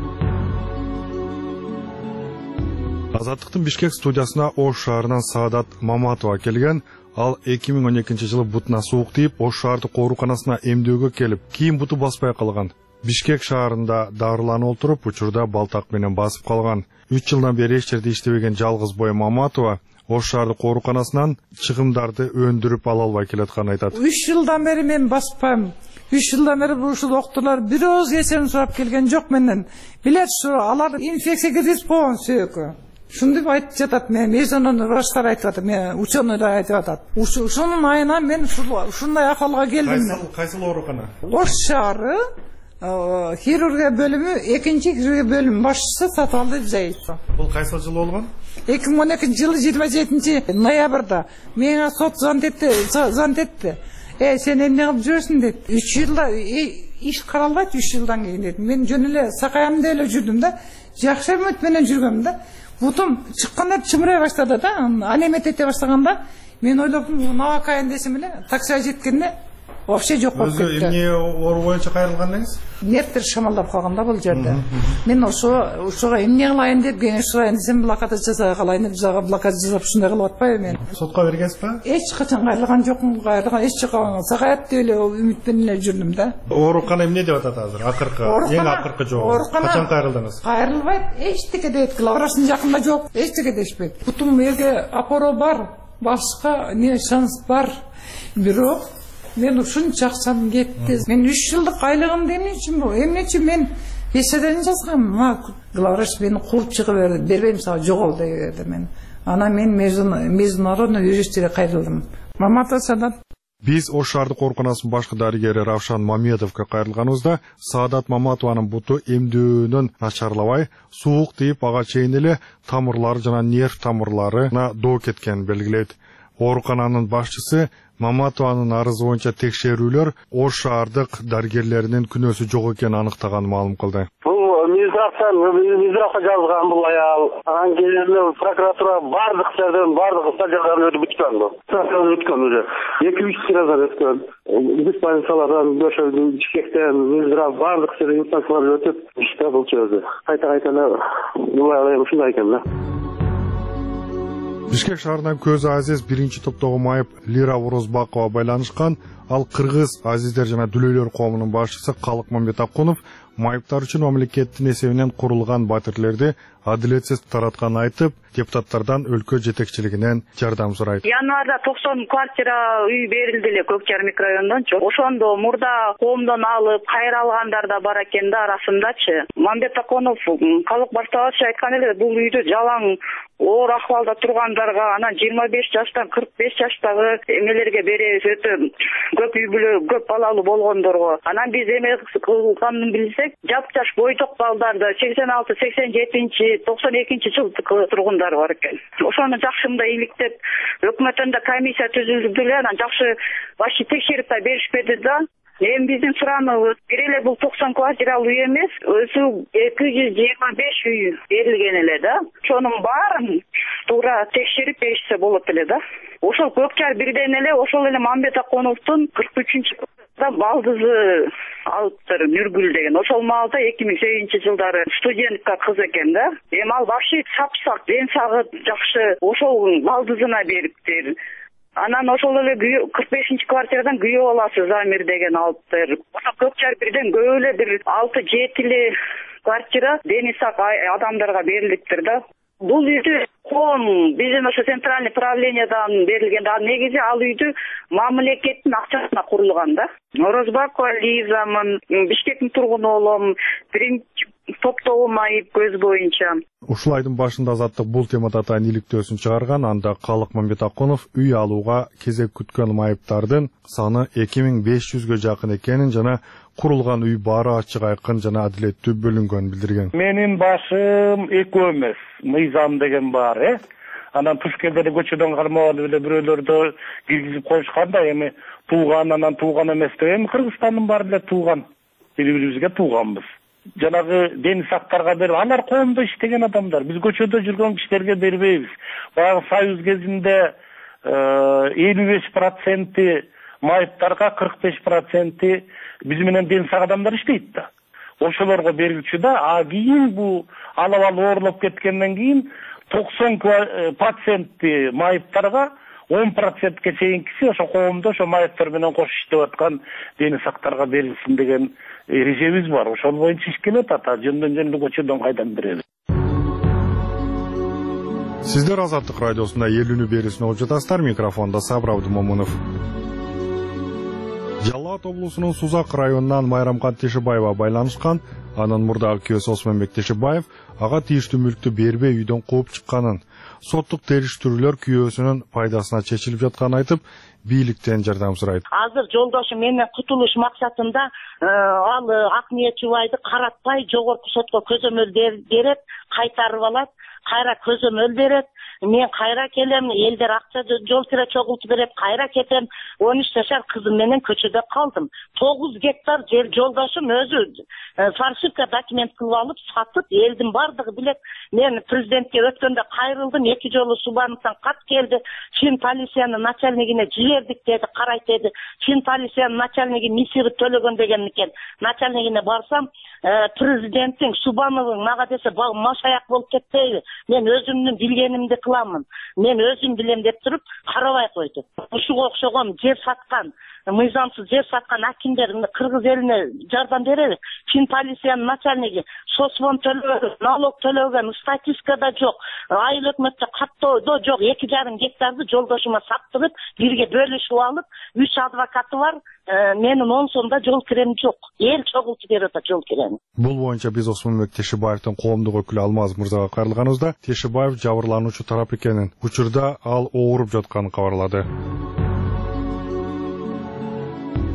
Азаттыктын Бишкек студиясына Ош шаарынан Саадат Маматова келген. Ал 2012 жылы бутуна суук тийип, Ош шаардык ооруканасына эмдөөгө келип, кийин буту баспай калган. Бишкек шаарында дарыланып отуруп, учурда балтак менен басып калган. 3 жылдан бери эч жерде иштебеген жалгыз бой Маматова Ош шаардык ооруканасынан чыгымдарды өндүрүп ала албай келатканын айтат. 3 жылдан бери мен баспайм. 3 жылдан бери ушул доктурлар бир ооз эсебин сурап келген жок менден. Билет ушу алар инфекция киргизип койгон сөөккө. Шундый айтып жатат, мен мезонун врачтар айтып атат, мен ученыйлар айтып атат. Ушунун айынан мен ушундай акыбалга келдим. Кайсыл оорукана? Ош шаары хирургия бөлүмү, 2-чи хирургия бөлүмү башчысы Сатыбалды Заитов. Бул кайсыл жылы болгон? 2012 жылы 27 ноябрда мага сот зант этти. Сен эмне кылып жүрөсүң деп. 3 жылда иш каралбайт, 3 жылдан кийин дедим. Мен жөн эле сакаянымда эле жүрдүм да, жакшы үмүт менен жүргөм да. Бутум чыкканда чымырай баштады да, алемет ете баштаганда мен ойлоптум, набакайын десем эле, таксига жеткенде вообще жок болуп кетти. Өзү эмне оору боюнча кайрылгандыңыз? Нервтер шамалдап калганда бул жерде. Мен ошого эмне кылайын деп кеңеш сурайын десем, блокада жасай калайын деп, жага блокада жасап ушундай кылып атпайбы мен. Сотко бергенсизби? Эч качан кайрылган жокмун, эч жака сакаят деп эле үмүт менен эле жүрдүм да. Оорукана эмне деп атат азыр? Акыркы, эң акыркы жол. Качан кайрылдыңыз? Кайрылбайт, эчтеке дейт, главврачтын жакында жок, эчтеке дешпейт. Бутум элге апору бар, башка не шанс бар. Бирок мен ушунча акчам кетти. Мен 3 жылдык айлыгымды эмне үчүн мен беседени жазгам. Главврач мени кууп чыгып берди. Бербейм сага, жогол деп берди мен. Анан мен международный юристтерге кайрылдым. Маматов Саадат. Биз Ош шаардык ооруканасынын башкы дарыгери Равшан Мамедовго кайрылганыбызда Саадат Маматованын буту эмдөөдөн начарлабай, суук тийип, ага чейин эле тамырлары жана нерв тамырларына доо кеткенин белгилейт. Оорукананын башчысы Маматованын арызы боюнча текшерүүлөр Ош шаардык дарыгерлеринин күнөөсү жок экенин аныктаганын маалым кылды. Мизрахка жазган бул аял. Анан кийин прокуратура бардык жерден бардык стадиондордон өтүп бүткөн бул. Стадиондон өткөн уже. 2-3 раздан өткөн. Биз больницалардан бөшөлдү, Бишкектен, Мизрах бардык жерден өтүп, иште бул чөздү. Кайта бул аял ушундай экен да. Бишкек шаарынан Көзү Азиз биринчи топтогу майып Лира Орозбакова байланышкан. Ал кыргыз азиздер жана дүлөйлөр коомунун башчысы Калыкмамбет Акунов майыптар үчүн мамлекеттин эсебинен курулган батирлерди адилетсиз таратканын айтып, депутаттардан өлкө жетекчилигинен жардам сурайт. Январда 90 квартира үй берилди эле Көкчар микрорайонунчу. Ошондо мурда коомдон алып, кайра алгандар да бар экен да арасындачы. Мамбет Акунов Калык баштагычы айткан эле, бул үйдү жалаң оор акыбалда тургандарга, анан 25 жаштан 45 жаштагы эмелерге беребиз, өтө көп үй бүлө, көп балалуу болгондорго. Анан биз эме кылганын билсек, жап-жаш бойток балдарды 86-87-92 жылдыкы тургундар бар экен. Ошону жакшымда иликтеп, өкмөттөн да комиссия түзүлдү эле, анан жакшы башчы текшерип да беришпеди да. Эми биздин сураныбыз, бир эле бул 90 квартиралуу үй эмес, өзү 225 үй берилген эле да. Ошонун баарын туура текшерип беришсе болот эле да. Ошол Көкчар бирден эле ошол эле Мамбет Акуновдун 43-да балдызы алыптыр, Нургүл деген. Ошол маалда 2008-жылдары студентка кыз экен да. Эми ал вообще сап-сак, ден сагы жакшы, ошол балдызына бериптир. Анан ошол эле 45 квартирадан күйөө баласы Замир деген алыптыр. Ошо Көкчар бирден көп эле бир 6-7 квартира дени сак адамдарга берилиптир да. Бул үйдү коом биздин ошо центральный правлениядан берилген да. Негизи ал үйдү мамлекеттин акчасына курулган да. Орозбакова Лизамын, Бишкектин тургуну болом, биринчи топтогу майып көз боюнча. Ушул айдын башында Азаттык бул темада атайын иликтөөсүн чыгарган, анда Калыкмамбет Акунов үй алууга кезек күткөн майыптардын саны 2500ге жакын экенин жана курулган үй баары ачык айкын жана адилеттүү бөлүнгөнүн билдирген. Менин башым экөө эмес, мыйзам деген бар, Анан Тушкелдеде көчөдөн кармаган эле бирөөлөрдө киргизип коюшкан да, эми тууган анан тууган эмес деп, эми Кыргызстандын баары эле тууган, бири-бирибизге тууганбыз. Жанагы дени сактарга берип, алар коомдо иштеген адамдар, биз көчөдө жүргөн кишилерге бербейбиз. Баягы Союз кезинде 55% майыптарга, 45% биз менен дени сак адамдар иштейт да. Ошолорго берилчү да, а кийин бу алап оорлоп кеткенден кийин 90% майыптарга, 10%ке чейинкиси ошо коомдо ошо майыптар менен кош иштеп аткан дени сактарга берилсин деген эрежебиз бар. Ошол боюнча иш келет ата, жөндөн көчөдөн кайдан беребиз. Сиздер Азаттык радиосунда эл үнү берүүсүн угуп жатасыздар. Микрофондо Сабыр Абдымомунов. Жалал Абад облусунун Сузак районунан Майрамкан Тешибаева байланышкан. Анын мурдагы күйөөсү Осмонбек Тешибаев ага тийиштүү мүлктү бербей үйдөн кууп чыкканын, соттук териштирүүлөр күйөөсүнүн пайдасына чечилип жатканын айтып, бийликтен жардам сурайт. Азыр жолдошум менен кутулуш максатында ал Акниет Чубайды каратпай жогорку сотко көзөмөл берет, кайтарып алат, кайра көзөмөл берет. Мен кайра келем, элдер акча жол кире чогултуп берет, кайра кетем. 13 жашар кызым менен көчөдө калдым. 9 гектар жер жолдошум өзү фальшивка документ кылып алып сатып, элдин бардыгы билет. Мен президентке өткөндө кайрылдым, 2 жолу Субановтан кат келди. Фин полициянын начальнигине жибердик деди, карайт деди. Фин полициянын начальниги мисири төлөгөн деген экен. Начальнигине барсам, президенттин Субановдун мага десе машаяк болуп кетпейби? Мен өзүмдүн билгенимди кыламын. Мен өзүм билем деп туруп карабай койду. Ушуга окшогон жер саткан, мыйзамсыз жер саткан акимдер кыргыз элине жардам берели. Фин полициянын начальниги соцфонд төлөгөн, налог төлөгөн, статистикада жок, айыл өкмөттө каттоодо жок. 2,5 гектарды жолдошума саттырып, бирге бөлүшүп алып, 3 адвокаты бар. Менин онсонда жол кирем жок. Эл чогултуп берет жол кирени. Бул боюнча биз Осмонбек Тешибаевдин коомдук өкүлү Алмаз мырзага кайрылганыбызда Тешибаев жабырлануучу тарап экенин, учурда ал ооруп жатканын кабарлады.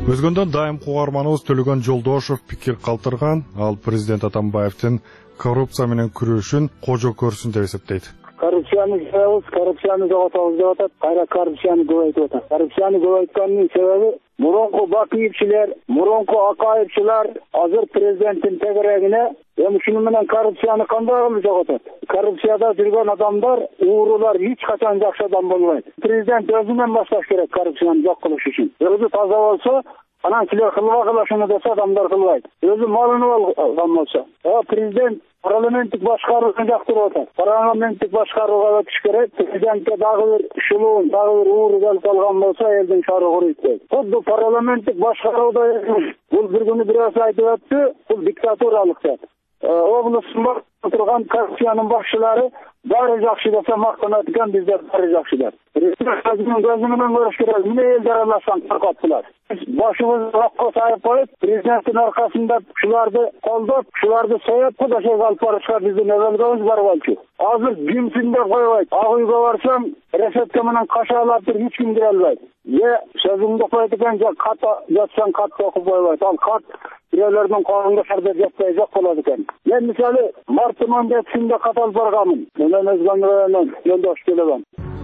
Өзгөндөн дайым кугарманыбыз Төлөгөн Жолдошов пикир калтырган, ал президент Атамбаевдин коррупция менен күрөшүн кожо көрсүн деп эсептейт. Коррупцияны жабабыз, коррупцияны жоготобуз деп атат, кайра коррупцияны көбөйтүп атат. Коррупцияны көбөйткөнүнүн себеби мурунку Бакиевчилер, мурунку Акаевчилер азыр президенттин тегерегине ушуну менен коррупцияны кандай кылып жоготот? Коррупцияда жүргөн адамдар, уурулар эч качан жакшы адам болбойт. Президент өзүнөн башташ керек коррупцияны жок кылыш үчүн. Өзү таза болсо, анан силер кылбагыла шуну десе адамдар кылбайт. Өзү малынып алган болсо, президент парламенттик башкарууну жактырып атат. Парламенттик башкарууга өтүш керек. Президентке дагы бир шулуун, дагы бир ууру келип калган болсо, элдин шары курuyт дейт. Кудду парламенттик башкарууда бул бир күнү бирөөсү айтып өттү, бул диктатуралык деп. Облустун турган коррупциянын башчылары баары жакшы десе мактанат экен, биздер баары жакшы деп. Президенттин көзү менен көрүш керек. Эмне элдер аралашкан коркоттулар. Башыбызды окко сайып коюп, президенттин аркасында ушуларды колдоп, ушуларды союп, кудашек алып барышка биздин өбөлгөбүз бар болчу. Азыр кимсиң деп койбойт. Ак үйгө барсам, решетка менен кашалап туруп эч ким кире албайт. Сөзүңдү окуйт экен, кат жазсаң катты окуп койбойт. Ал кат бирөөлөрдүн колунда шарда жатпай жок болот экен. Мен мисалы марттын 17-синде кат алып барганмын. Менен өзгөнүн Жолдош келебем.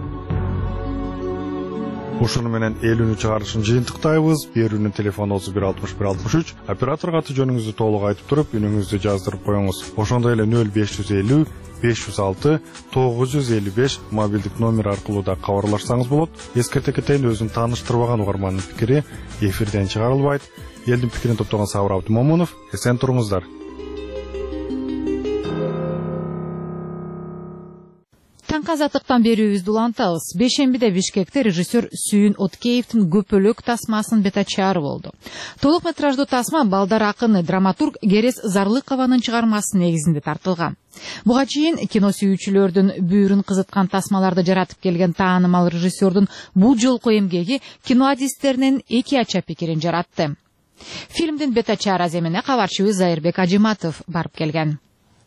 Ушуну менен элүүнү чыгарышын жыйынтыктайбыз. Берүүнүн телефону 316163. Операторго аты жөнүңүздү толук айтып туруп, үнүңүздү жаздырып коюңуз. Ошондой эле 0550 506 955 мобилдик номер аркылуу да кабарлашсаңыз болот. Эскерте кетейин, өзүн тааныштырбаган угармандын пикири эфирден чыгарылбайт. Элдин пикирин топтогон Сабыр Абдымомунов, эсен туруңуздар. Таңкы азаттыктан берүүбүздү улантабыз. Бешембиде Бишкекте режиссер Сүйүн Откеевдин көпөлөк тасмасынын бетачары болду. Толук метраждуу тасма балдар акыны драматург Керес Зарлыкованын чыгармасы негизинде тартылган. Буга чейин кино сүйүүчүлөрдүн бүйүрүн кызыткан тасмаларды жаратып келген таанымал режиссердун бул жолку эмгеги кино адистеринин эки ача пикирин жаратты. Фильмдин бетачары аземине кабарчыбыз Зайырбек Ажиматов барып келген.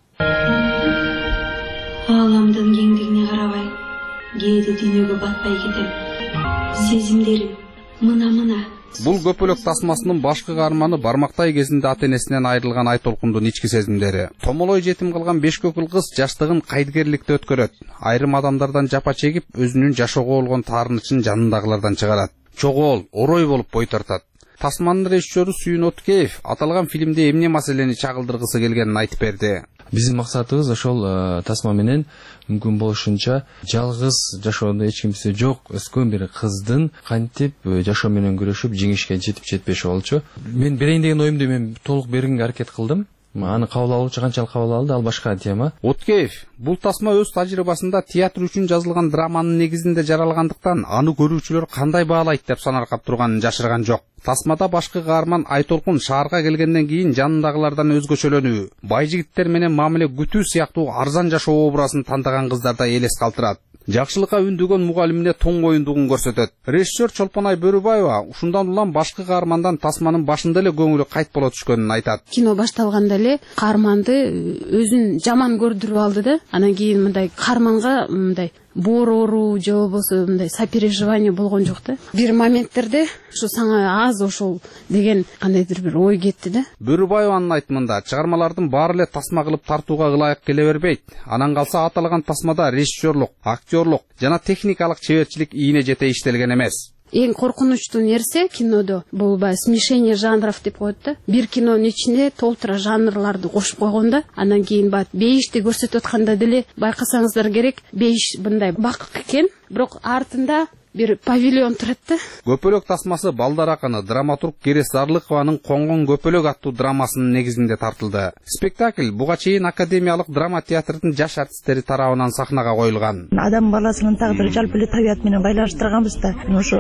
Ааламдын кеңдигине карабай, кээде дүйнөгө батпай кетем. Сезимдерим мына. Бул көпөлөк тасмасынын башкы каарманы бармактай кезинде ата энесинен айрылган Айтолкундун ички сезимдери. Томолой жетим кылган 5 көкүл кыз жаштыгын кайдыгерликте өткөрөт. Айрым адамдардан жапа чегип, өзүнүн жашоого болгон таарынычын жанындагылардан чыгарат. Чогол, орой болуп бой тартат. Тасманын режиссеру Сүйүн Откеев аталган фильмде эмне маселени чагылдыргысы келгенин айтып берди. Биздин максатыбыз ошол тасма менен мүмкүн болушунча жалгыз жашоодо эч кимиси жок өскөн бир кыздын кантип жашоо менен күрөшүп жеңишке жетип жетпеши болчу. Мен берейин деген оюмду мен толук бергенге аракет кылдым. Аны кабыл алуучу канчалык кабыл алды, ал башка тема. Откеев бул тасма өз тажрыйбасында театр үчүн жазылган драманын негизинде жаралгандыктан аны көрүүчүлөр кандай баалайт деп санаркап турганын жашырган жок. Тасмада башкы каарман Айтолкун шаарга келгенден кийин жанындагылардан өзгөчөлөнүү, бай жигиттер менен мамиле күтүү сыяктуу арзан жашоо образын тандаган кыздарда элес калтырат. Жакшылыкка үндөгөн мугалимине тоң моюндугун көрсөтөт. Режиссер Чолпонай Бөрүбаева ушундан улам башкы каармандан тасманын башында эле көңүлү кайт боло түшкөнүн айтат. Кино башталганда эле каарманды өзүн жаман көрдүрүп алды да. Анан кийин мындай каарманга мындай боору же болбосо мындай сопереживание болгон жок да. Бир моменттерде ушу саңа аз ошол деген кандайдыр бир ой кетти да. Бөрүбаеванын айтымында чыгармалардын баары эле тасма кылып тартууга ылайык келе бербейт. Анан калса аталган тасмада режиссерлук, актерлук жана техникалык чеберчилик ийине жете иштелген эмес. Эң коркунучтуу нерсе кинодо бул смешение жанров деп коет да. Бир кинонун ичинде толтура жанрларды кошуп койгондо, анан кийин бейишти көрсөтүп атканда деле байкасаңыздар керек, бейиш мындай бакык экен, бирок артында бир павильон турат да. Көпөлөк тасмасы балдар акыны драматург Керес Зарлыкованын Коңгон көпөлөк аттуу драмасынын негизинде тартылды. Спектакль буга чейин Академиялык драма театрдын жаш артисттери тарабынан сахнага коюлган. Адам баласынын тагдыры жалпы эле табият менен байланыштырганбыз да. Ошо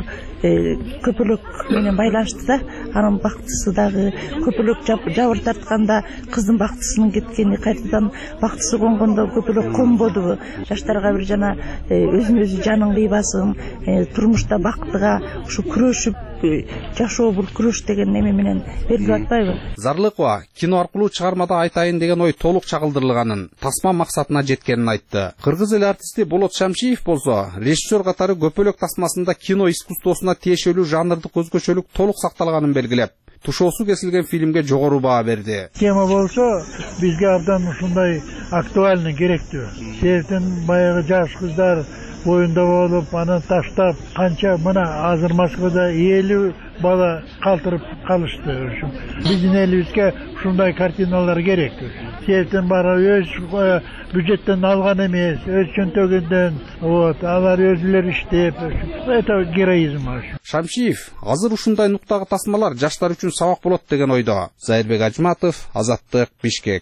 көпөлөк менен байланышты да. Анын бактысы дагы көпөлөк жабыр тартканда кыздын бактысынын кеткени, кайтадан бактысы конгондо көпөлөк конбодубу. Жаштарга бир жана өзүн өзү жанын кыйбасын, турмушта бактыга ушу күрөшүп жашоо бул күрөш деген неме менен берилип атпайбы? Зарлыкова кино аркылуу чыгармада айтайын деген ой толук чагылдырылганын, тасма максатына жеткенин айтты. Кыргыз эл артисти Болот Шамшиев болсо, режиссер катары көпөлөк тасмасында кино искусствосуна тиешелүү жанрдык өзгөчөлүк толук сакталганын белгилеп, тушоосу кесилген фильмге жогору баа берди. Тема болсо, бизге абдан ушундай актуальный керектүү. Себептен баягы жаш кыздар боюнда болуп, анан таштап, канча мына азыр Москвада 50 бала калтырып калышты. Биздин элибизге ушундай картиналар керек. Себептен бара өз бюджеттен алган эмес, өз чөнтөгүндөн, алар өзүлөр иштеп, это героизм. Шамшиев азыр ушундай нуктагы тасмалар жаштар үчүн сабак болот деген ойдо. Зайырбек Ажматов, Азаттык, Бишкек.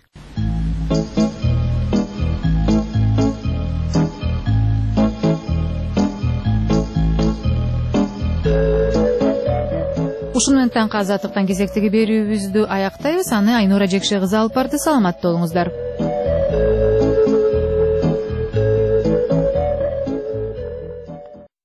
Ушуну менен таңкы Азаттыктан кезектеги берүүбүздү аяктайбыз. Аны Айнура Жекше кызы алып барды. Саламатта болуңуздар.